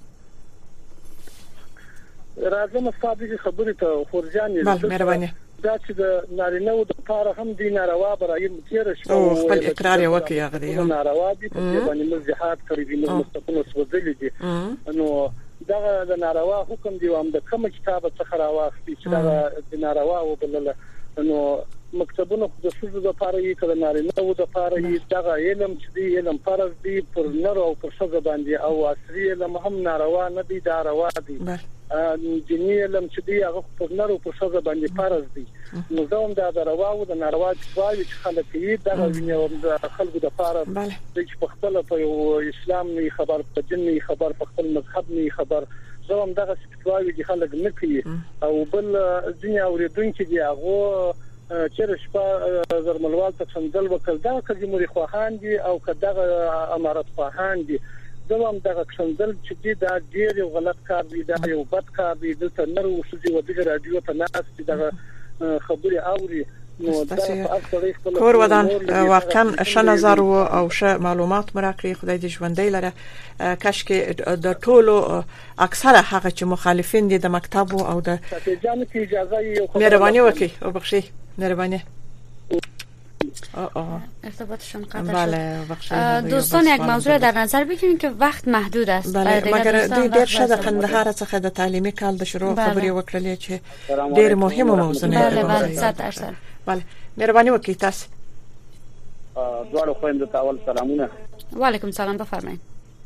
راځم صاحب خبرې ته خورجان بل مهرباني دا چې د نارینه د پاره هم دی ناروا برای متیر شو او خپل اقرار یې وکړي هغه دی ناروا دي په باندې موږ جهاد کړی دي موږ مستقیم سوځلې دي. نو دا د ناروا حکم دی او د کوم کتاب څخه راوختی چې دا د ناروا وبلله. نو مکتبونه د ښځو د لپاره یې کړه نارینه د لپاره یې دغه علم چې دی علم فرض دی پر نر او پر ښځه باندې او عصري علم هم ناروا نه دی دا روا دی. دیني علم چې دی هغه پر نر او پر ښځه باندې فرض دی. نو زوم دا د روا او د ناروا چې خلک یې دغه ویني د خلکو د لپاره چې په خپل په اسلام نه خبر په دین نه خبر په خپل مذهب نه خبر زوم دغه ستوایي چې خلک نه کوي او بل ځینې اوریدونکو دی هغه چیرې شپه زرملوال ته څنګه وکړ دا که جمهوریت خواهان دي او که دغه امارت خواهان دي زموږ دغه څنګه چې دی دا ډیر غلط کار دی دا یو بد کار دی د نر او شذي و دغه رادیو ته ناس دغه خبري اوري. نو دا کور ودان واقعا ش نظر او ش معلومات مراکړي. خدای دې ژوندۍ لره. کاش کې د ټولو اکثره هغه چې مخالفین دي د مکتب او د مهرباني وکړي او بخښي مهرباني ارتباطشون قطع شد. دوستان یک موضوع در نظر بگیرید که وقت محدود است. مگر ډیر شاده قندهار څخه د تعلیمي کال د شروع خبري وکړلې چې ډیر مهمه موضوع ده. بله بله صد درصد. بله مهرباني وکړئ. تاسو دوړو خويندو ته اول سلامونه. وعلیکم سلام بفرمایئ.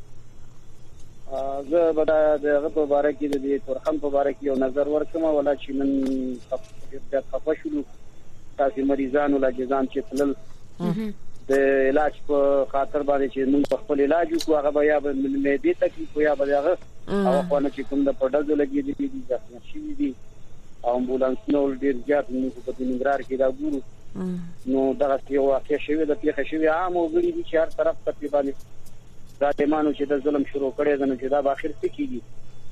زه به د غو مبارک دي د تورخم مبارک یو نظر ورکوم ولا چې من د خفشلو تاسو مریضانو لا جزام چې تلل د علاج په خاطر باندې چې موږ په خپل علاج کو هغه بیا به مې دې تکلیف یا به هغه او خو نه چې کوم د پډزو لګي دي دي ځکه شي دي او امبولانس نو ډیر زیات موږ په ننګرهار کې دا ګورو. نو دا یو واقع شوی د پیښه شوی عام وګړي دي چې هر طرف ته باندې دا ایمانو چې د ظلم شروع کړي د نو چې دا په اخر څه کیږي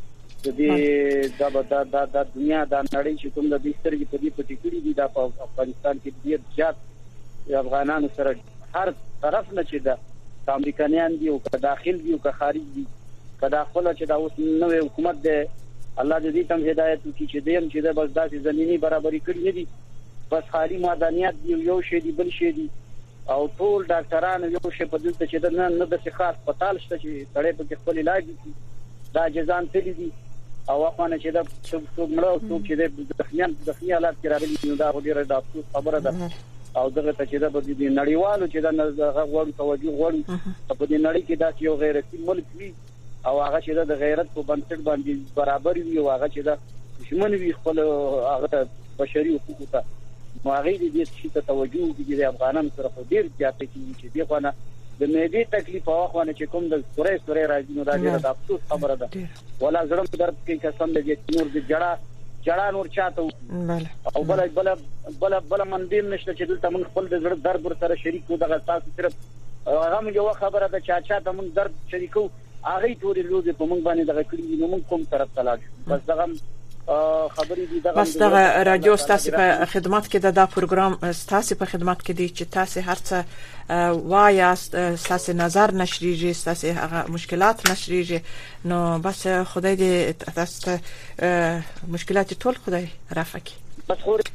د دې د د د دنیا د نړۍ چې کوم د دې سترګې په دې پټې کړې دي د افغانستان کې ډېر زیات افغانانو سره هر طرف نه چې د امریکایان دي او که داخل دي او که خارج دي که داخله چې دا اوس نوې حکومت دی الله دې تم هدایت وکړي چې دیم چې د بس داسې زمینی برابرۍ کړي نه دي بس خالي معدنیات دی یو شی دی بل شی دی او ټول ډاکټرانو یو شی په دلته چې نه نه د خاص هسپتال شته چې سړی په خپل علاج کوي دا جزان تللی دي او وخت چې دا څوک مړ څوک چې د ځخمیان د ځخمي حالات کې راغلي نو دا ډیره د افسوس خبره ده او دغه ته چې دا په دې نړیوالو چې دا هغه غوړ توجه غوړ په دې نړۍ کې دا یو غیرتي ملک وي او هغه چې د غیرت په بنسټ باندې برابر وي او هغه چې دا دشمن وي خپل هغه بشري حقوقو ته نو هغه دې شي ته توجه وکړي د افغانانو سره په ډیر زیات کې چې دی خو نه د مېدی تکلیف او خو نه چې کوم د سورې سورې راځي نو دا ډیره د افسوس خبره ده ولا زړه درد کې قسم دې نور دې جړه جړه نور چاته بله او بل بل بل بل مندیم نشته چې دلته من خپل د زړه درد ور سره شریک و دغه تاسو صرف هغه یو خبره ده چې چا ته من درد شریکو هغه ټول لوزه په مونږ باندې دغه کړی نو مونږ کوم طرف تلاش بس دغه خبرې دي دغه بس دغه رادیو ستاسو په خدمت کې د دا پروګرام ستاسو په خدمت کې دی چې تاسو هرڅه وایاست ستاسو نظر نشریږي ستاسو هغه مشکلات نشریږي نو بس خدای دې تاسو مشکلات ټول خدای رفع کړي بس خور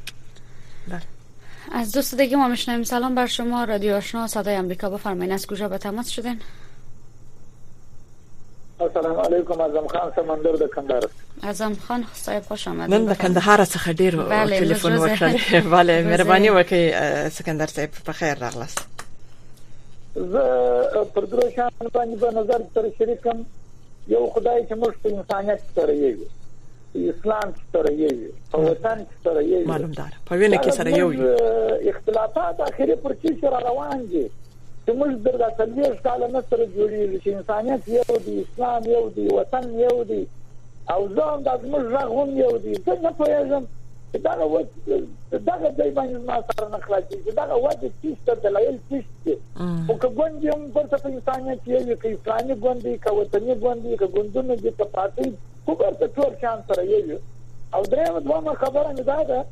از دوست دیگه ما میشنویم. سلام بر شما، رادیو آشنا صدای آمریکا، بفرمایید از کجا به تماس شدین؟ السلام علیکم. اعظم خان سمندر د کندهار. اعظم خان صاحب خوش آمدید. من د کندهار څخه ډیر ټلیفون وکړل. bale مهرباني وکړئ سکندر صاحب په خیر راغلاست. زه پر درو شان باندې په نظر تر شریکم یو خدای چې موږ په انسانیت سره یو اسلام سره یو او وطن سره یو معلوم دار په وینه کې سره یو اختلافات اخیری پر چې سره روان دي چې موږ درته تلويش کاله نه سره جوړیږي چې انسانیت یو دی اسلام یو دی وطن یو دی او ځان د موږ راغون یو دی څنګه په یوم دا و دا د باندې ما سره نه خلاصي دا و د تیسته د لایل تیسته او که ګوندیم په څه انسانیت یو کې اسلامي ګوندي که وطني ګوندي که ګوندونه د پاتې خو په ټول شان سره یو او درېم دوه خبره نه ده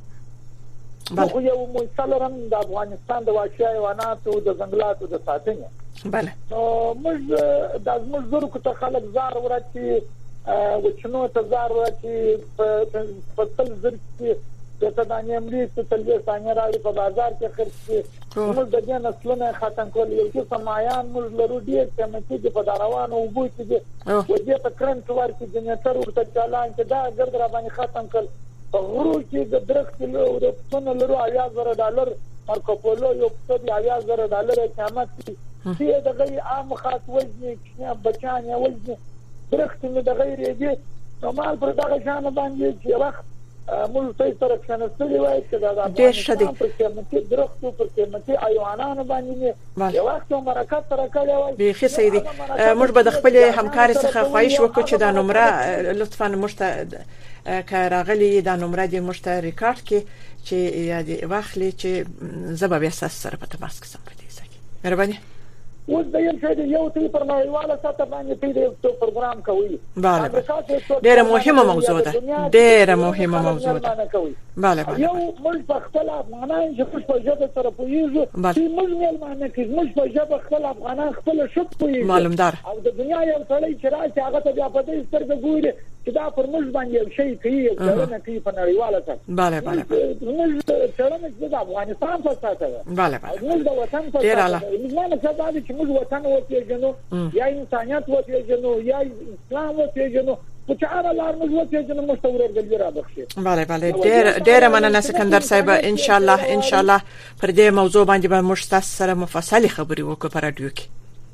خو یو مسلرم د افغانستان د واقعي حیواناتو د ځنګلاتو د ساتنې bale نو موږ د موږ زرو کو ته خلک زار ورته و چنو ته زار ورته په تل زر کې د تدانې امریکا ته تلوي ثانيه راځي په بازار کې خرڅ موږ د دې نسلونه ختم کول یو څه سمایان موږ لرو ډیر چې په دروانو او بو چې و دې په کرنټ ورته د نتر ورته چالان چې دا ګرد را باندې ختم کړ غرو چې د درخت له رپسونه لرو اویا زره ډالر مارکو پولو یو څه دی اویا زره ډالر قیمت دی چې د غي عام خاص وزن کې بچان یا وزن درخت نه د غیر دی نو مال پر دغه شان باندې چې وخت موږ ته سره څنګه وایي چې دا د افغانستان درخت پر قیمتي ایوانانو باندې یو وخت مرکه سره کړی به خې سیدي موږ به د خپل همکاري څخه خواهش وکړو چې دا نمبر لطفا مشته که راغلی دا نمبر دې مشته ریکارډ کې چې یادي واخلي چې زباب اساس سره په تماس کې سم پدې ځکه مهرباني و د یو څه یو تی پر نړیواله سطح باندې پیډ پروګرام کوي bale ډیره مهمه موضوع ده ډیره مهمه موضوع ده bale bale یو موږ په خپل افغانان چې په ژبه سره پوهیږو چې موږ ملمانه کې موږ په ژبه خپل افغانان خپل شپ پوهیږو معلوم دار او د دنیا یو څړی چې راځي هغه ته بیا په دې سترګې ګوري چې دا پر موږ باندې یو شی کوي څنګه کوي په نړیواله سطح bale bale موږ څنګه د افغانستان په سطح bale bale موږ د وطن په سطح موږ نه څه چې موږ وطن وپیژنو یا انسانیت وپیژنو یا اسلام وپیژنو په چاره لار موږ وپیژنو مستورر ګل را بخشي bale bale ډېر ډېر مننه سکندر صاحب ان شاء الله ان شاء الله پر دې موضوع باندې به موږ تاسو سره مفصل خبرې وکړو په رادیو کې.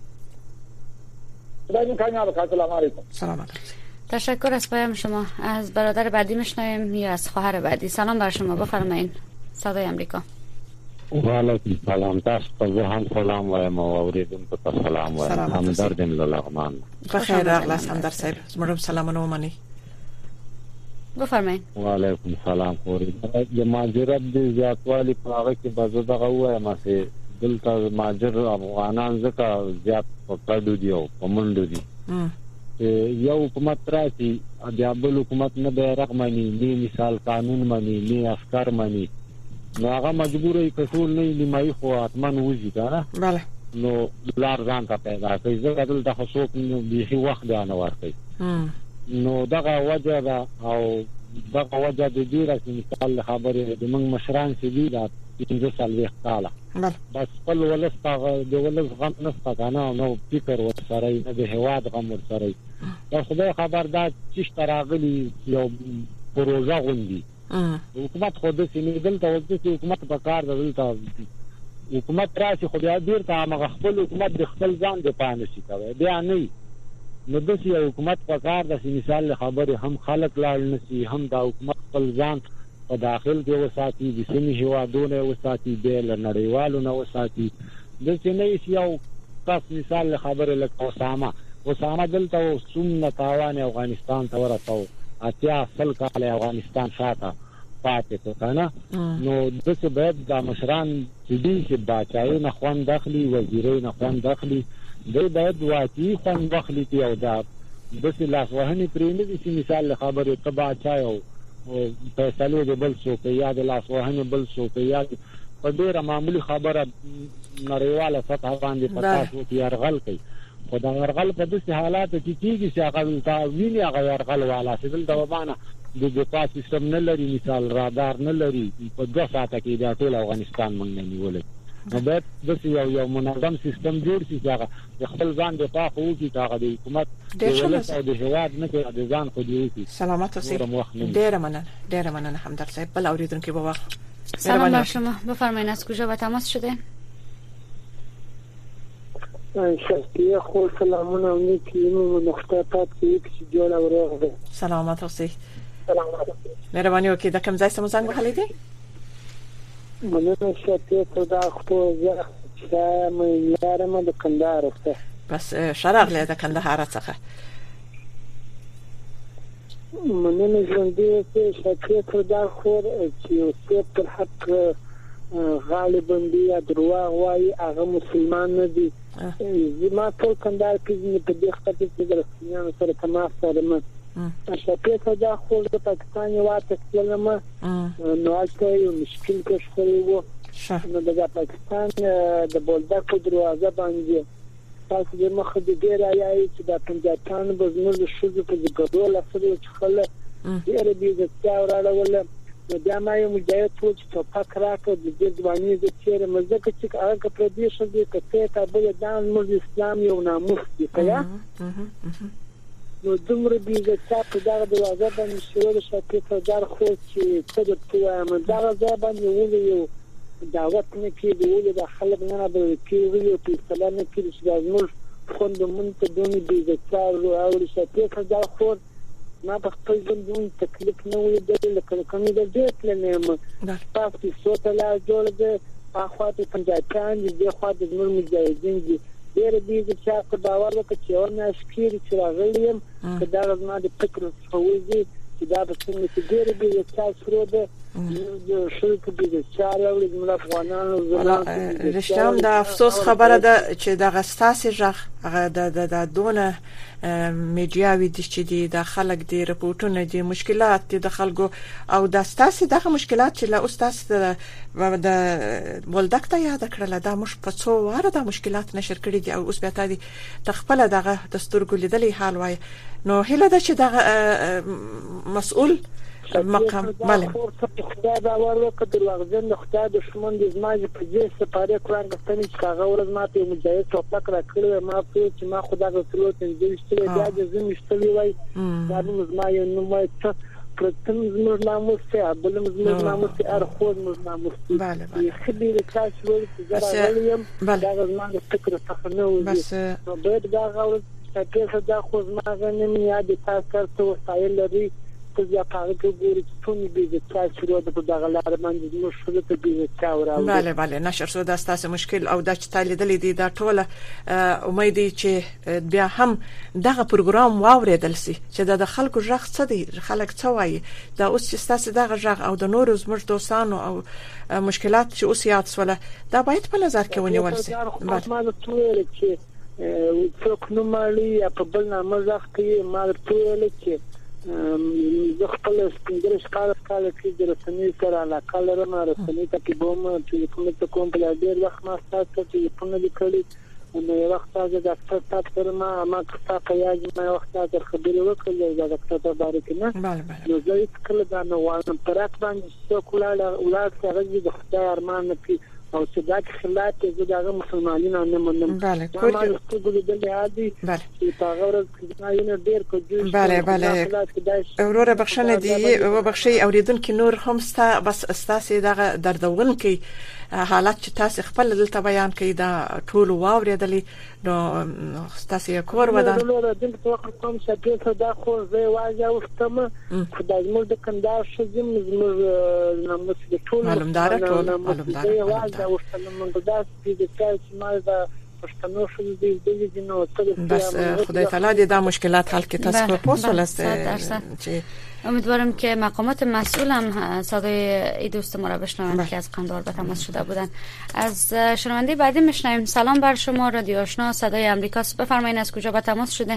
سلام علیکم. سلام علیکم. تشکر از پیام شما. از برادر بعدی میشنویم یا از خواهر بعدی. سلام بر شما، بفرمایید. صدای آمریکا. و علیکم سلام. تاسو ته هم سلام وایم او اوریدونکو ته سلام وایم. همدردم له لغمان. بخیر راغلاست همدرد صاحب. زموږ سلامونه ومنئ. بفرمایید. و علیکم سلام خوري. د ماجرت د زیاتوالي په هغه کې بازو دغه وایم چې دلته ماجر افغانان ځکه زیات په کډو دی او په منډو دي یو حکومت راشي بیا بل حکومت نه بیرغ مني نه مثال قانون مني نه افکار مني نو هغه مجبور وي کټول نه نیمایي خو اتمن وځي کنه bale نو لار ځان ته پیدا کوي زه دل د خصوص به وخت دی نه ورکي نو دغه وجه دا او دغه وجه د دې راځي مثال خبره د موږ مشران چې دي دا پنځه سال وختاله بس خپل ولسته د ولس غم نسته کنه نو فکر ورسره نه د هواد غم ورسره دا خدای خبر دا چې تراغلی یو پروژه غوندي حکومت خود سینې دلته ورته حکومت په کار دلته حکومت راشي خو بیا ډیر ته هغه خپل حکومت د خپل ځان د پانه شي کوي بیا نه نو د سې حکومت په کار د مثال خبره هم خلک لاړ نسی هم د حکومت خپل ځان په داخل کې وساتي د سیمې هوادونه وساتي د نړیوالو نه وساتي د سې نه یو تاسو مثال خبره لکه اسامه اسامه دلته څومره تاوان افغانستان ته ورساو اتیا اصل کال افغانستان شاته پاتې کنه نو د څه باید د مشران چې دي چې باچای نه خوان داخلي وزیرای نه خوان داخلي د باید واقعي خوان داخلي تی او دا د څه لاس وهنې پرې نه دي چې مثال خبره تبا چایو او فیصله د بل څوک یا د لاس وهنې بل څوک یا په ډیره معمولی خبره نړیواله سطح باندې پتا شو چې يرغل کوي خدای يرغل په داسې حالاتو کې کیږي چې هغه تعویل هغه يرغل والا چې دلته باندې د دفاع سیستم نه لري مثال رادار نه لري په دوه ساعته کې د ټول افغانستان موږ نه نیولې نو باید د یو یو منظم سیستم جوړ شي چې هغه خپل ځان دفاع کوي چې هغه د حکومت د هواد نه کوي د ځان خو دی سلامت اوسئ ډیر مننه ډیر مننه همدرد صاحب بل اوریدونکو به وخت سلام بر شما بفرمایید از کجا به تماس شده شکریه خو سلامونه امیدوارم نقطه پات کې چې جوړ اوره سلامت اوسئ مهرباني وکړئ د کوم ځای څخه زنګ وهلی دی مننه شکریه خدا خو زه چې مې یارم د کندهار څخه بس شراغله د کندهار څخه مننه ژوندې چې شکریه خدا خو چې اوسې پر حق غالبا دی درواغ وایي هغه مسلمان نه دي زما ټول کندهار کې په دې خاطر چې د رسنیانو سره تماس لرم شکریه خدا خو د پاکستان یو تکلم نو اته یو مشکل کې شوی وو نو د پاکستان د بولدک دروازه باندې تاسو د مخ د ډیر آیای چې د پنځاتان بزنور د شوزو په ګډول لاسره چې خله ډیر بي د تاوراله ولا نو بیا ما یو مجاهد ټول چې توپک راکړ د دې ځواني د چیرې مزه چې هغه پر دې شو دې کته کابل دان مر اسلام یو ناموس دی کیا نو دومره بي د تاسو دغه دروازه باندې شروع د شکل فدار خو چې څه د توه دغه ځای باندې ولې دعوت نه کیږي د خلک نه به کیږي او په سلام نه کیږي چې موږ خوند مونږ ته دونی بي د تاسو او د شکل فدار خو ما په خپل ژوند تکلیف نه ولیدل لکه کومې د دې پلان ما تاسو څه لا جوړ دې اخواته پنځاتان دې خواته د نور مجاهدین دي ډېر دې چې په باور وکړي چې ورنه شکیر چې راغلیم کدا غوښنه د فکر فوزي چې دا به څنګه چې ډېر دې تاسو ورو ده د شرکت د چارو د افغانانو زموږ رښتام د افسوس خبره ده چې د غستاسي ژغ د د دونه میډیاوي د چې د خلک د رپورټونو د مشکلات د خلکو او د ستاسي دغه مشکلات چې له استاد د بولدک ته یاد کړل دا مش په څو واره د مشکلات نشر کړی دي او اوس بیا ته تخپل دغه دستورګو لیدلې حال وای نو هله د چې دغه مسؤل مقام بله خدای باور وکړ د وغزن د خدای دښمن د زماج په دې سپاره قران غوښتنې چې هغه ورځ ما ته مجاهد توپک را کړی ما په چې ما خدای غوښتلو ته دې شته بیا د زم شتلې وای دا نو زما یو نو وای څه پرتم زموږ ناموس ته بل زموږ ناموس ته ار خو زموږ ناموس بله بله خدای د تاسو ورته زرا ولیم دا زما د فکر څخه نه وځي نو به دا غوړ چې دا خو زما غنه مې یاد تاسو ته وسایل لري په ځکه چې ګوري چې ټول به د تاسو ورو د دغه لار باندې نو شو ته به تاوراو بله بله نشر شو د تاسو مشکل او د چتالې دلې دي دا ټوله امید چې بیا هم دغه پروګرام واوریدل سي چې د خلکو ژغ څه دی خلک څه وایي دا اوس چې تاسو دغه ژغ او د نورو زموږ دوستانو او مشکلات چې اوس یاد سواله دا باید په نظر کې ونیول سي ما ته ویل چې څوک نه مالي یا په بل نامه ځخ کوي. ما ورته ویل چې زه خپل سپین کال کال کې د رسنۍ سره علاقه لرم. رسنۍ ته کې بوم ټلیفون ته کوم په ډېر وخت ما ستاسو ټلیفون لیکلی نو یو وخت هغه ډاکټر تاسو سره ما ما تاسو په یاد ما وخت هغه خبرې وکړې دا ډاکټر ته باره کې نه نو زه هیڅ کله دا نه وایم پرات باندې څوک ولاړ ولاړ څنګه د خدای ارمان نه او چې دا خلاف چې دا مسلمانان نه منم. بله کور ما څه ګل د عادي چې هغه ورځ نه ډیر کو جوړ. بله بله اورور بخښنه دی او بخښي اوریدونکو نور هم ستا بس استاسي دغه دردون کې حالت چې تاسو خپل دلته بیان کړئ دا ټول واوریدلې نو تاسو کور ودان نو د توقع کوم چې دا خو زه واځه وختم خدای مو د کندار شزم زموږ نامه د ټول معلومدار ټول معلومدار واځه وختم موږ دا چې چې ما دا پښتنو شو دې دې نو بس خدای تعالی دې دا مشکلات حل کړي. تاسو په پوسول چې امیدوارم که مقامات مسئول هم صدای این دوست ما را بشنوند که از قندهار به تماس شده بودند. از شنونده بعدی میشنویم. سلام بر شما رادیو آشنا صدای امریکاست. بفرمایید از کجا به تماس شدین؟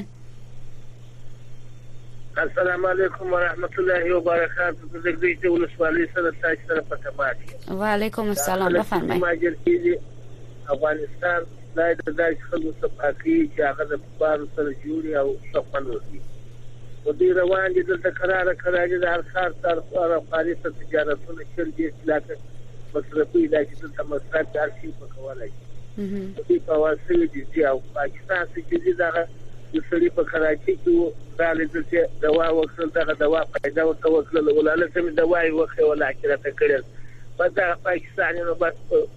السلام علیکم و رحمت الله و برکاته. زگدیش ولسوالی سره تاسو سره په تماس. و علیکم السلام بفرمایید. افغانستان دای د دای خلکو صفاقي چې هغه د بار سره جوړي او صفن وسی و دې روان دي د قرار قرار د هر خار تر خار خالص تجارتونه شل دي چې مصرفي د چې د مصرف دارشي په کولای شي په واسطه دي او پاکستان چې دا د سړي په کراچي کې دا لږه دوا وکړه دغه دوا پیدا وکړه ولاله سم دوا یې وخه ولا کړه کړل په دا پاکستانیانو بس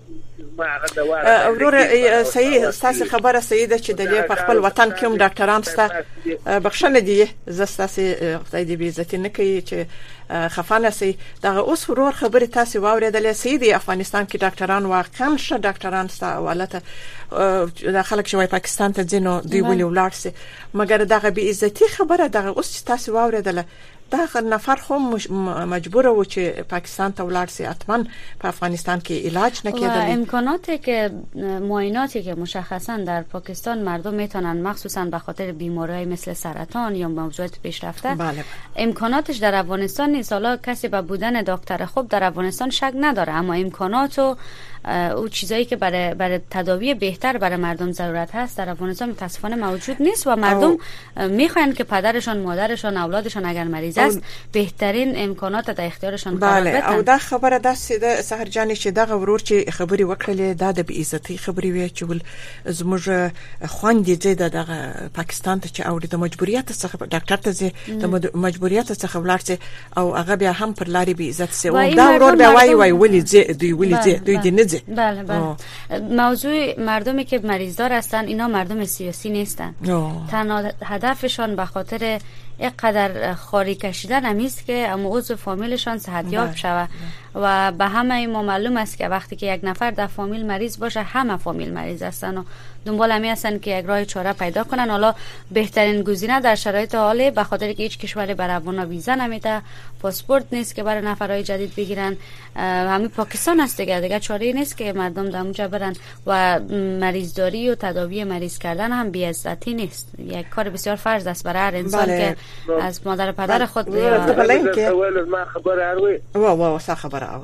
اورور صحیح تاسو خبره صحیح ده چې د دې په خپل وطن کې هم ډاکټران ستا بخښنه دي زستاسي خدای دې به عزت نه کوي چې خفانه سي دا اوس ورور خبره تاسو واوریدلې سي د افغانستان کې ډاکټران واقعا ش ډاکټران ستا ولته د خلک شوی پاکستان ته ځینو دی ولې ولار سي مګر دغه به عزتي خبره دغه اوس تاسو واوریدله دا نفر خو مجبور و چې پاکستان ته ولاړ سي اتمن په افغانستان کې علاج نکیدل. امکاناتی که معایناتی که مشخصا در پاکستان مردم میتونن مخصوصا به خاطر بیماری‌های مثل سرطان یا موضوعات پیشرفته بله. امکاناتش در افغانستان نیست. حالا کسی به بودن دکتر خوب در افغانستان شک نداره اما امکانات و او چیزایی که برای برای تداوی بهتر برای مردم ضرورت هست در افغانستان متاسفانه موجود نیست و مردم میخواین که پدرشان مادرشان اولادشان اگر مریض است بهترین امکانات در اختیارشان قرار بدن. بله او دا خبره د سحر جان چې دا غورور چې خبري وکړلې دا د بی عزتي خبري وی چې ول زموږ خوندې زیاده د پاکستان ته چې اوري د مجبوریت څخه ډاکټر ته زی د مجبوریت څخه ولارسي او هغه بیا هم پر لاري بی عزت سي او دا ورور بیا وای وای ولې زی دوی ولې زی دوی دي نه بله بله موضوع مردمی که مریضدار هستن اینا مردم سیاسی نیستن. تنها هدفشان به خاطر اینقدر خاری کشیدن همیست که اما عضو فامیلشان صحتیاب شوه و به همه ما معلوم است که وقتی که یک نفر در فامیل مریض باشه همه فامیل مریض هستن و دنبال همی هستن که یک راه چاره پیدا کنن. حالا بهترین گزینه در شرایط حالی به خاطر که هیچ کشوری برای افغانا ویزا نمیده پاسپورت نیست که برای نفرهای جدید بگیرن همین پاکستان است دیگه دیگه چاره نیست که مردم در اونجا برن و مریضداری و تداوی مریض کردن هم بی‌عزتی نیست. یک کار بسیار فرض است برای هر انسان که از مادر پدر خود یا ما خبر اروي وا وا وسه خبر اور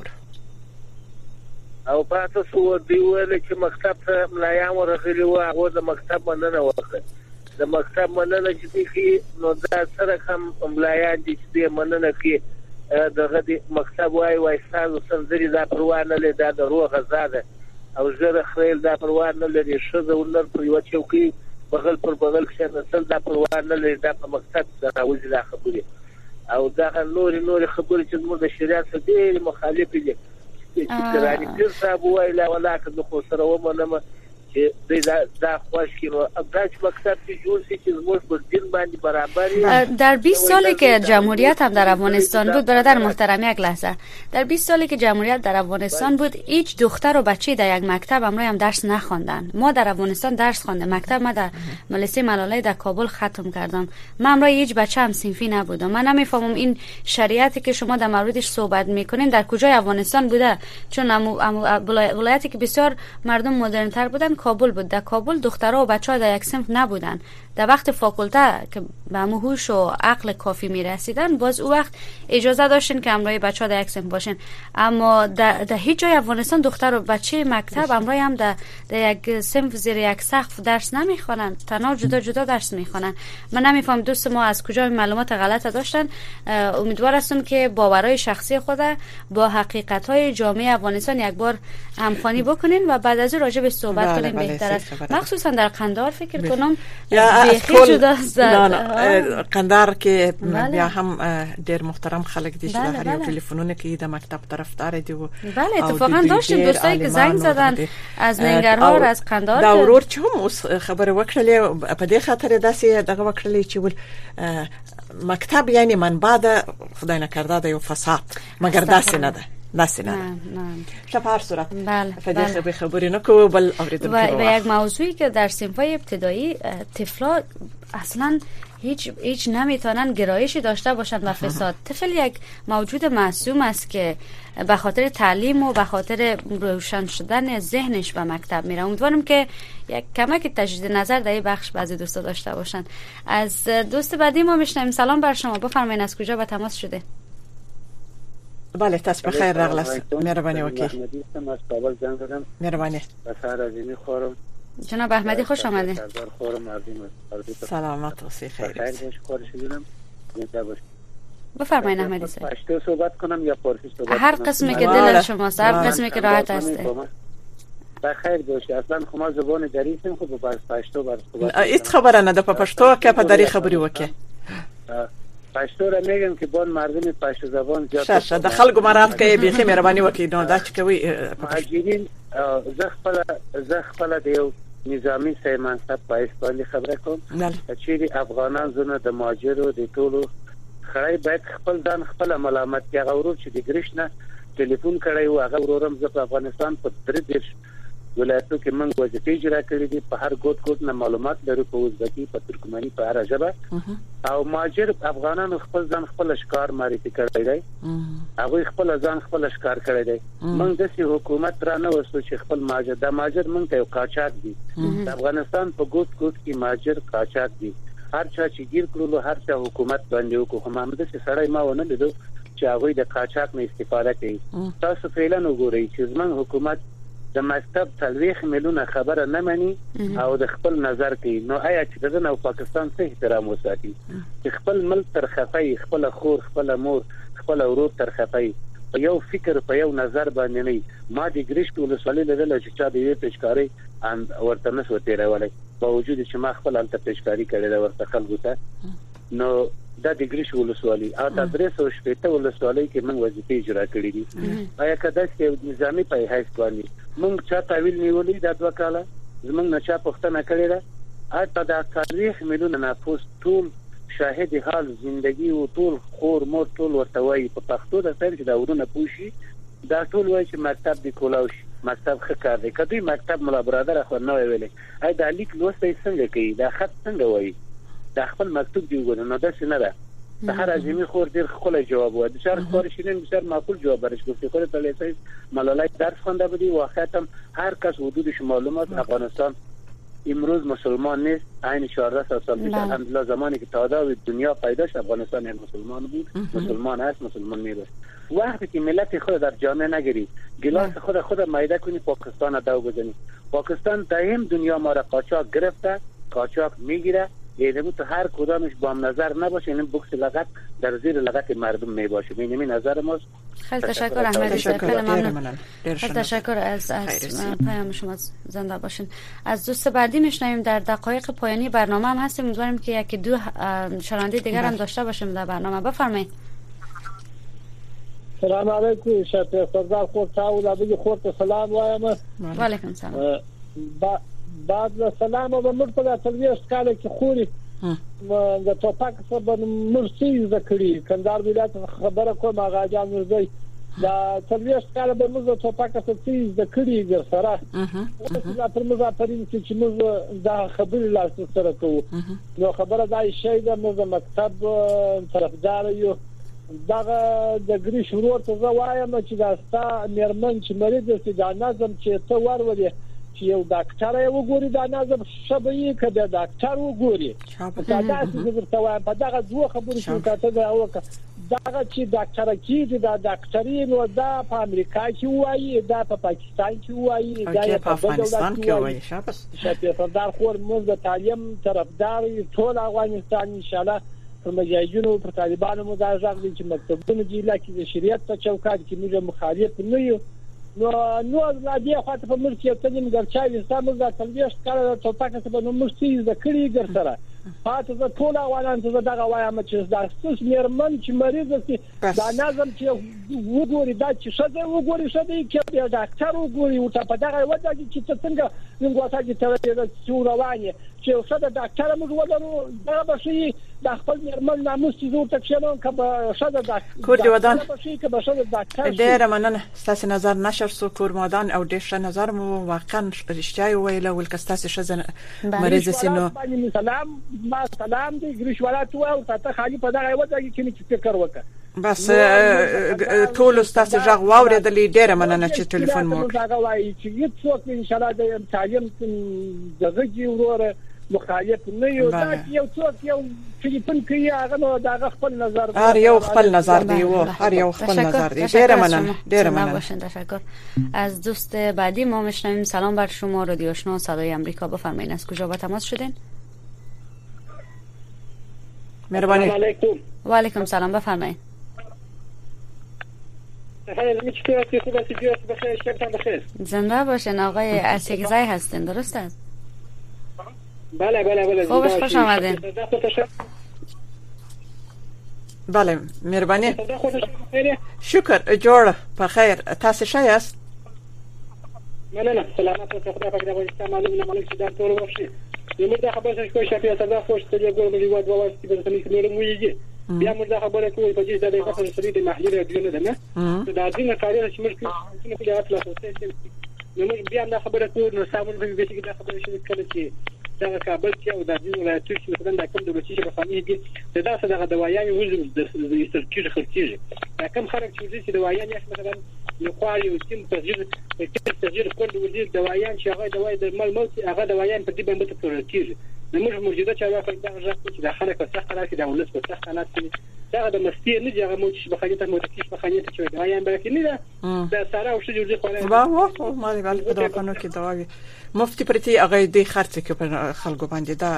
او پاتې سو دی ویل چې مکتب ته ملایان ورغلي و هغه د مکتب مننه وکړه د مکتب مننه چې کی نو دا سره هم ملایان دي چې مننه کی دغه د مکتب وای وای ساز سندري دا پروانه لیدا د روغ غزاده او زره خیل دا پروانه لري شذ ولر پر یو چوکي بغل پر بغل شه نسل دا پروانه لري دا په مکتب دا وځي دا خبره او دا نور نور خبره چې موږ د شریعت سره ډېر مخالف دي چې تراني پیر صاحب وای لا ولا که خو سره ومنم چې دا دا خوښ کینو ابراج مکتب کې جوړ شي چې موږ په دین باندې برابر. در بیست سالی که جمهوریت هم در افغانستان بود برادر محترم یک لحظه در بیست سالی که جمهوریت در افغانستان بود هیچ دختر و بچه در یک مکتب امروز هم درس نخواندن. ما در افغانستان درس خواندیم. مکتب ما در مدرسه ملاله در کابل ختم کردم. من امروز هیچ بچه هم صنفی نبودم. من نمیفهمم این شریعتی که شما در موردش صحبت میکنین در کجای افغانستان بوده چون ولایتی که بسیار مردم مدرن تر بودن کابل بود. در کابل دخترها و بچه‌ها در یک صنف نبودن. در وقت فاکولته که به هوش و عقل کافی میرسیدن باز او وقت اجازه داشتن که همراه بچه‌ها در یک صنف باشن. اما در, در هیچ جای افغانستان دختر و بچه مکتب همراه هم در, در یک صنف زیر یک سقف درس نمیخوانن، تنها جدا جدا درس میخوانن. من نمیفهم دوست ما از کجا معلومات غلط داشتن. امیدوار هستم که باورهای شخصی خود با حقیقت‌های جامعه افغانستان یک بار همخوانی بکنین و بعد از راجع به صحبت بله کنیم بله بهتر است. مخصوصا در قندهار فکر بله. کنم بیخی جداست. نه نه قندهار که بله. بیا هم ډیر محترم خلک دي چې بله هر یو بله. ټلیفونونه کې د مکتب طرفدار دي. بله اتفاقا داشتیم دوستایی که زنگ زدن از ننګرهار از قندهار دا ورور چې هم اوس خبره وکړلې په دې خاطر داسې دغه وکړلې چې ول مکتب یعنی منبع د خدای نه کرده د یو فساد مګر داسې نه ده داسې نه نه شپار صورت بله په دې خبرې خبرې نه کوو بل اوریدونکو و یک موضوعی که در صنف‌های ابتدایی طفلا اصلا هیچ هیچ نمیتونن گرایشی داشته باشند و فساد. طفل یک موجود معصوم است که به خاطر تعلیم و به خاطر روشن شدن ذهنش به مکتب میره. امیدوارم که یک کمک تجدید نظر در این بخش بعضی دوستا داشته باشن. از دوست بعدی ما میشنیم. سلام بر شما، بفرمایید از کجا به تماس شده؟ بله تاسو بخیر راغلاست. مهرباني وکړئ. احمدی هستم از کابل زنگ زدم. مهرباني. بسار عظیمی خورم. جناب احمدی خوش آمدید. سردار خورم عظیم. سلامت و خیر. خیر باش خورش دیدم. زنده باش. بفرمایید احمدی صاحب. پشتو صحبت کنم یا فارسی صحبت کنم؟ هر قسمی که دل شماست، هر قسمی که راحت است. بخیر باشی. اصلا خما زبان دریسم خب باز پشتو باز صحبت. ایت خبره نه ده په پښتو کې په دری خبري وکي. پښتو را میگم که بون مردم پښتو زبان زیات شاشه د خلکو مراد کوي به مهرباني وکي نو دا چې کوي مهاجرین زخپل زخپل دیو نظامی سه منصب پایس باندې خبره کوم چې افغانان زونه د ماجرو د ټولو خړای باید خپل ځان خپل ملامت کې غوړو چې د ګریشنه ټلیفون کړی او هغه ورورم ز په افغانستان په درې دیش ولایتو کې موږ وظیفې اجرا کړې دي. په هر ګوت ګوت نه معلومات لرو په ازبکی په ترکمنی په هر ژبه او ماجر افغانانو خپل ځان خپل ښکار معرفي کړی دی. هغه خپل ځان خپل ښکار کړی دی. موږ د سي حکومت را نه وسو چې خپل ماجر د ماجر موږ ته قاچاق دي. د افغانستان په ګوت ګوت کې ماجر قاچاق دي. هر چا چې ګیر کړلو هر چا حکومت باندې وکړو. هم د سي سړی ما ونه لیدو چې هغه د قاچاق نه استفاده کوي. تاسو فعلا وګورئ چې زمون حکومت د مکتب تلويخ میلیونه خبره نه مني او د خپل نظر کوي. نو آیا چې د نو پاکستان څخه احترام وساتي چې خپل ملک تر خفای خپل خور خپل مور خپل ورور تر خفای په یو فکر په یو نظر باندې نه ما د ګریشت ولسوالۍ لرله چې چا دی پېشکاری ان ورته نسو تیرولای په وجود چې ما خپل الته پېشکاری کړی دا ورته خلکو ته نو دا د ګریش ولسوالۍ او د درې سوه شپږ ولسوالۍ کې موږ وظیفې اجرا کړې دي. آیا کدا چې نظامی په حیث باندې موږ چا تعویل نیولې د دوه کاله زمونږ نه چا پښتنه کړې ده. اته د تاریخ میلیونه نفوس ټول شاهد حال زندگی او ټول خور مور ټول ورته وایي په پښتو د سر چې دا ورونه پوښي دا ټول وایي چې مکتب دی کولاوش مکتب ښه کار دی. کدی مکتب ملا برادر خو نه ویلې اې د لیک لوستې څنګه کوي دا خط څنګه وایي دا خپل مکتوب دی وګورئ نو دا څه نه ده. د هر اجمي خور ډیر خپل جواب و د شهر خورشینن بسیار معقول جواب ورکړي چې کوله په لیسای ملالای درس خونده بودی واقعا هر کس حدودش معلومات افغانستان امروز مسلمان نیست. عین چهارده سال پیش الحمدلله زمانی که تعداد دنیا پیدا شد افغانستان هم مسلمان بود مسلمان است مسلمان میباشه. وقتی که ملت خود در جامعه نگیری گلاس خود خود میده کنی پاکستان داو بزنی. پاکستان دایم دنیا ما را قاچاق گرفته قاچاق میگیره. یعنی تو هر کدامش با هم نظر نباشه این بوکس لغت در زیر لغت مردم میباشه. ببینیم این نظر ماست. خیلی تشکر احمدی صاحب. خیلی ممنون. خیلی تشکر از از پیام شما. زنده باشین. از دوست بعدی میشنویم. در دقایق پایانی برنامه هم هستیم. امیدواریم که یکی دو شنونده دیگر هم داشته باشیم در برنامه. بفرمایید. سلام علیکم شفیع سردار خود تاول ابی خود سلام وایم. و علیکم سلام. بعد له سلام او موږ په تلويست کال کې خوري د توپک سره مرسي ذکرې کندهار ولایت خبره کوم غاجان مرزي دا تلويست کال به موږ توپک سره ذکرې ګر سره دا پر موږ پرین چې موږ دا خبرې لاس سره کوو نو خبره دا شی د موږ مکتب طرفدار یو دغه د ګری شروع ته وایم چې دا ستا مرمن چې مریض چې دا نظم چې ته ورولې چې یو ډاکټر یې وګوري دا نظم شبي کده ډاکټر وګوري دا داسې درته وایم په دغه دوه خبرو کې کاته دا وکړه دغه چې ډاکټر کېږي دا ډاکټري نو دا په امریکا کې وایي دا په پاکستان کې وایي دا په افغانستان کې وایي شاباس سردار خور موږ د تعلیم طرفدار ټول افغانستان ان شاء الله په مجاهدینو پر طالبانو مداجغ دي چې مکتبونه دي لکه د شریعت په چوکاټ کې موږ مخالف نه یو نو نو لا دې خاطر په ملک کې تنظیم ګرځي سمو د تلويش کار ته پاکه څه نو موږ چې د کړي ګرځره پاتې د ټول اوانان ته دغه وایم چې دا ستاسو مېرمن چې مریض دي دا نظم چې وګوري دا چې شته وګوري شته چې ډاکټر وګوري او په دغه وجه چې څنګه موږ تاسو ته د څوروانه چې شته ډاکټر موږ ولرو دا به شي د خپل مېرمن ناموس چې زو تکشنون کبه شته ډاکټر کور دی ودان کبه شته ډاکټر ډېر مننه ستاسو نظر نشر سو کور مودان او ډېر نظر مو واقعا رښتیا ویل ول کستاسو شزن مریض سينو سلام ما سلام دې ګریشوالات او ته خالي په دغه وځي کې چې فکر وکړه بس ټول ستاسو ژغ واوریدلې ډېر مننه چې ټلیفون مو هغه وایي چې څوک ان شاء الله د تعلیم دغه جوړه مخالف نه یو دا یو څوک یو ټلیفون کوي هغه نو دا خپل نظر هر یو خپل نظر دی و هر یو خپل نظر دی ډېر مننه ډېر مننه تشکر از دوست بعدی ما میشنویم. سلام بر شما رادیو آشنا صدای آمریکا، بفرمایید از کجا با تماس شدین؟ مهربانی. و علیکم سلام، بفرمایید. زنده باشین آقای اسیگزای هستین، درست است؟ بله بله بله. خوبش خوش آمدین. بله مهربانی. شکر جوړ په خیر. تاسو ښه یاست؟ مننه. سلامت اوسئ. خدای پاک دې افغانستان معلوم نه معلوم چې دا ټول وشي. زموږ د خبرې څخه کوم شپه صدا خوش ته یو ګورم دی واد واسطه به څنګه نور موږي. بیا موږ د خبرې کوي په دې ځای کې په سړي د محجور دی نه ده نه. دا دینه کارونه چې موږ څنګه په اصل اساسي نو موږ بیا د خبرې کوو نو سامون به به چې د خبرې شي کله چې دا کابل کې او د دې ولایتو چې مثلا د کوم دولتي چې په فامي دي دا څه دغه دوايان وزن د استرکیږي خرڅیږي دا کوم خلک چې د دوايان یې مثلا یو خاري او تیم تغییر تغییر کول د دوايان چې هغه دوايي د مال مال هغه دوايان په دې باندې تطور کیږي نو موږ موجوده چې هغه په دغه ځای کې د خلک په سخت حالات کې د ولس په سخت حالات کې دا د مستی نه دی هغه مو چې بخښنه ته مو تکلیف بخښنه ته چې دوايان برکې نه ده دا ساره او شې جوړې خو واه واه ما دی بل په دغه کې دوايي مفتي پرتی هغه دې خرڅ کې په خلکو باندې دا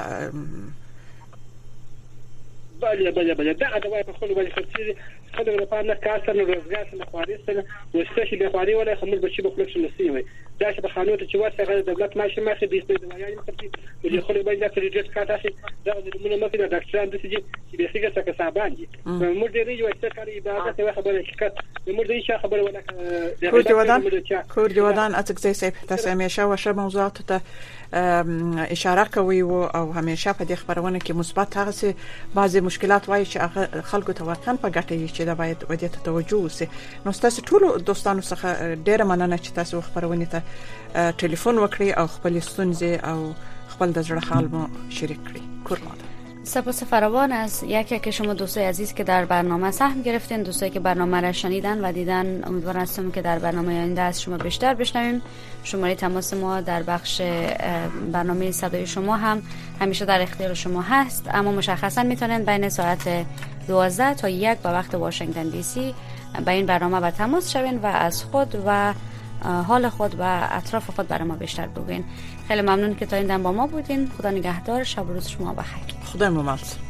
بله بله بله دا دوايي په خپل باندې خرڅېږي خلک لپاره نه کار سره روزګار سره خواري سره وسته به خواري ولا خمر بچي به خلک شنو سي وي دا چې په خانو ته چې ورته غیر دولت ماشه ماشه د دوايي خرڅي چې خلک باندې د کریډټ کارت اخلي دا د موږ نه مخې د ډاکټرانو د سيجي چې به څنګه څنګه صاحبان دي موږ دې نه یو څه کاری عبادت یو خبره شکایت موږ دې څه خبره ولا کور دی ودان کور دی ودان اتکزي سیب تاسو همیشه واشه موضوعات ته اشاره کوي او همیشه په دې خبرونه کې مثبت هغه بعضي مشکلات وایي چې خلکو ته واقعا په ګټه چې دا باید ودې ته توجه وسي. نو تاسو ټول دوستانو څخه ډېر مننه چې تاسو خبرونه ته ټلیفون وکړي او خپل ستونزې او خپل د زړه حال مو شریک کړي. کورماده سپاس فراوان از یک یک شما دوستای عزیز که در برنامه سهم گرفتین، دوستایی که برنامه را شنیدن و دیدن. امیدوارم هستم که در برنامه آینده از شما بیشتر بشنویم. شماره تماس ما در بخش برنامه صدای شما هم همیشه در اختیار شما هست، اما مشخصا میتونن بین ساعت دوازده تا یک به وقت واشنگتن دی سی به این برنامه به تماس شوین و از خود و حال خود و اطراف خود برای ما بیشتر بگوین. خیلی ممنون که تا این دم با ما بودین. خدا نگهدار. شب و روز شما بخیر. خدا ممنون.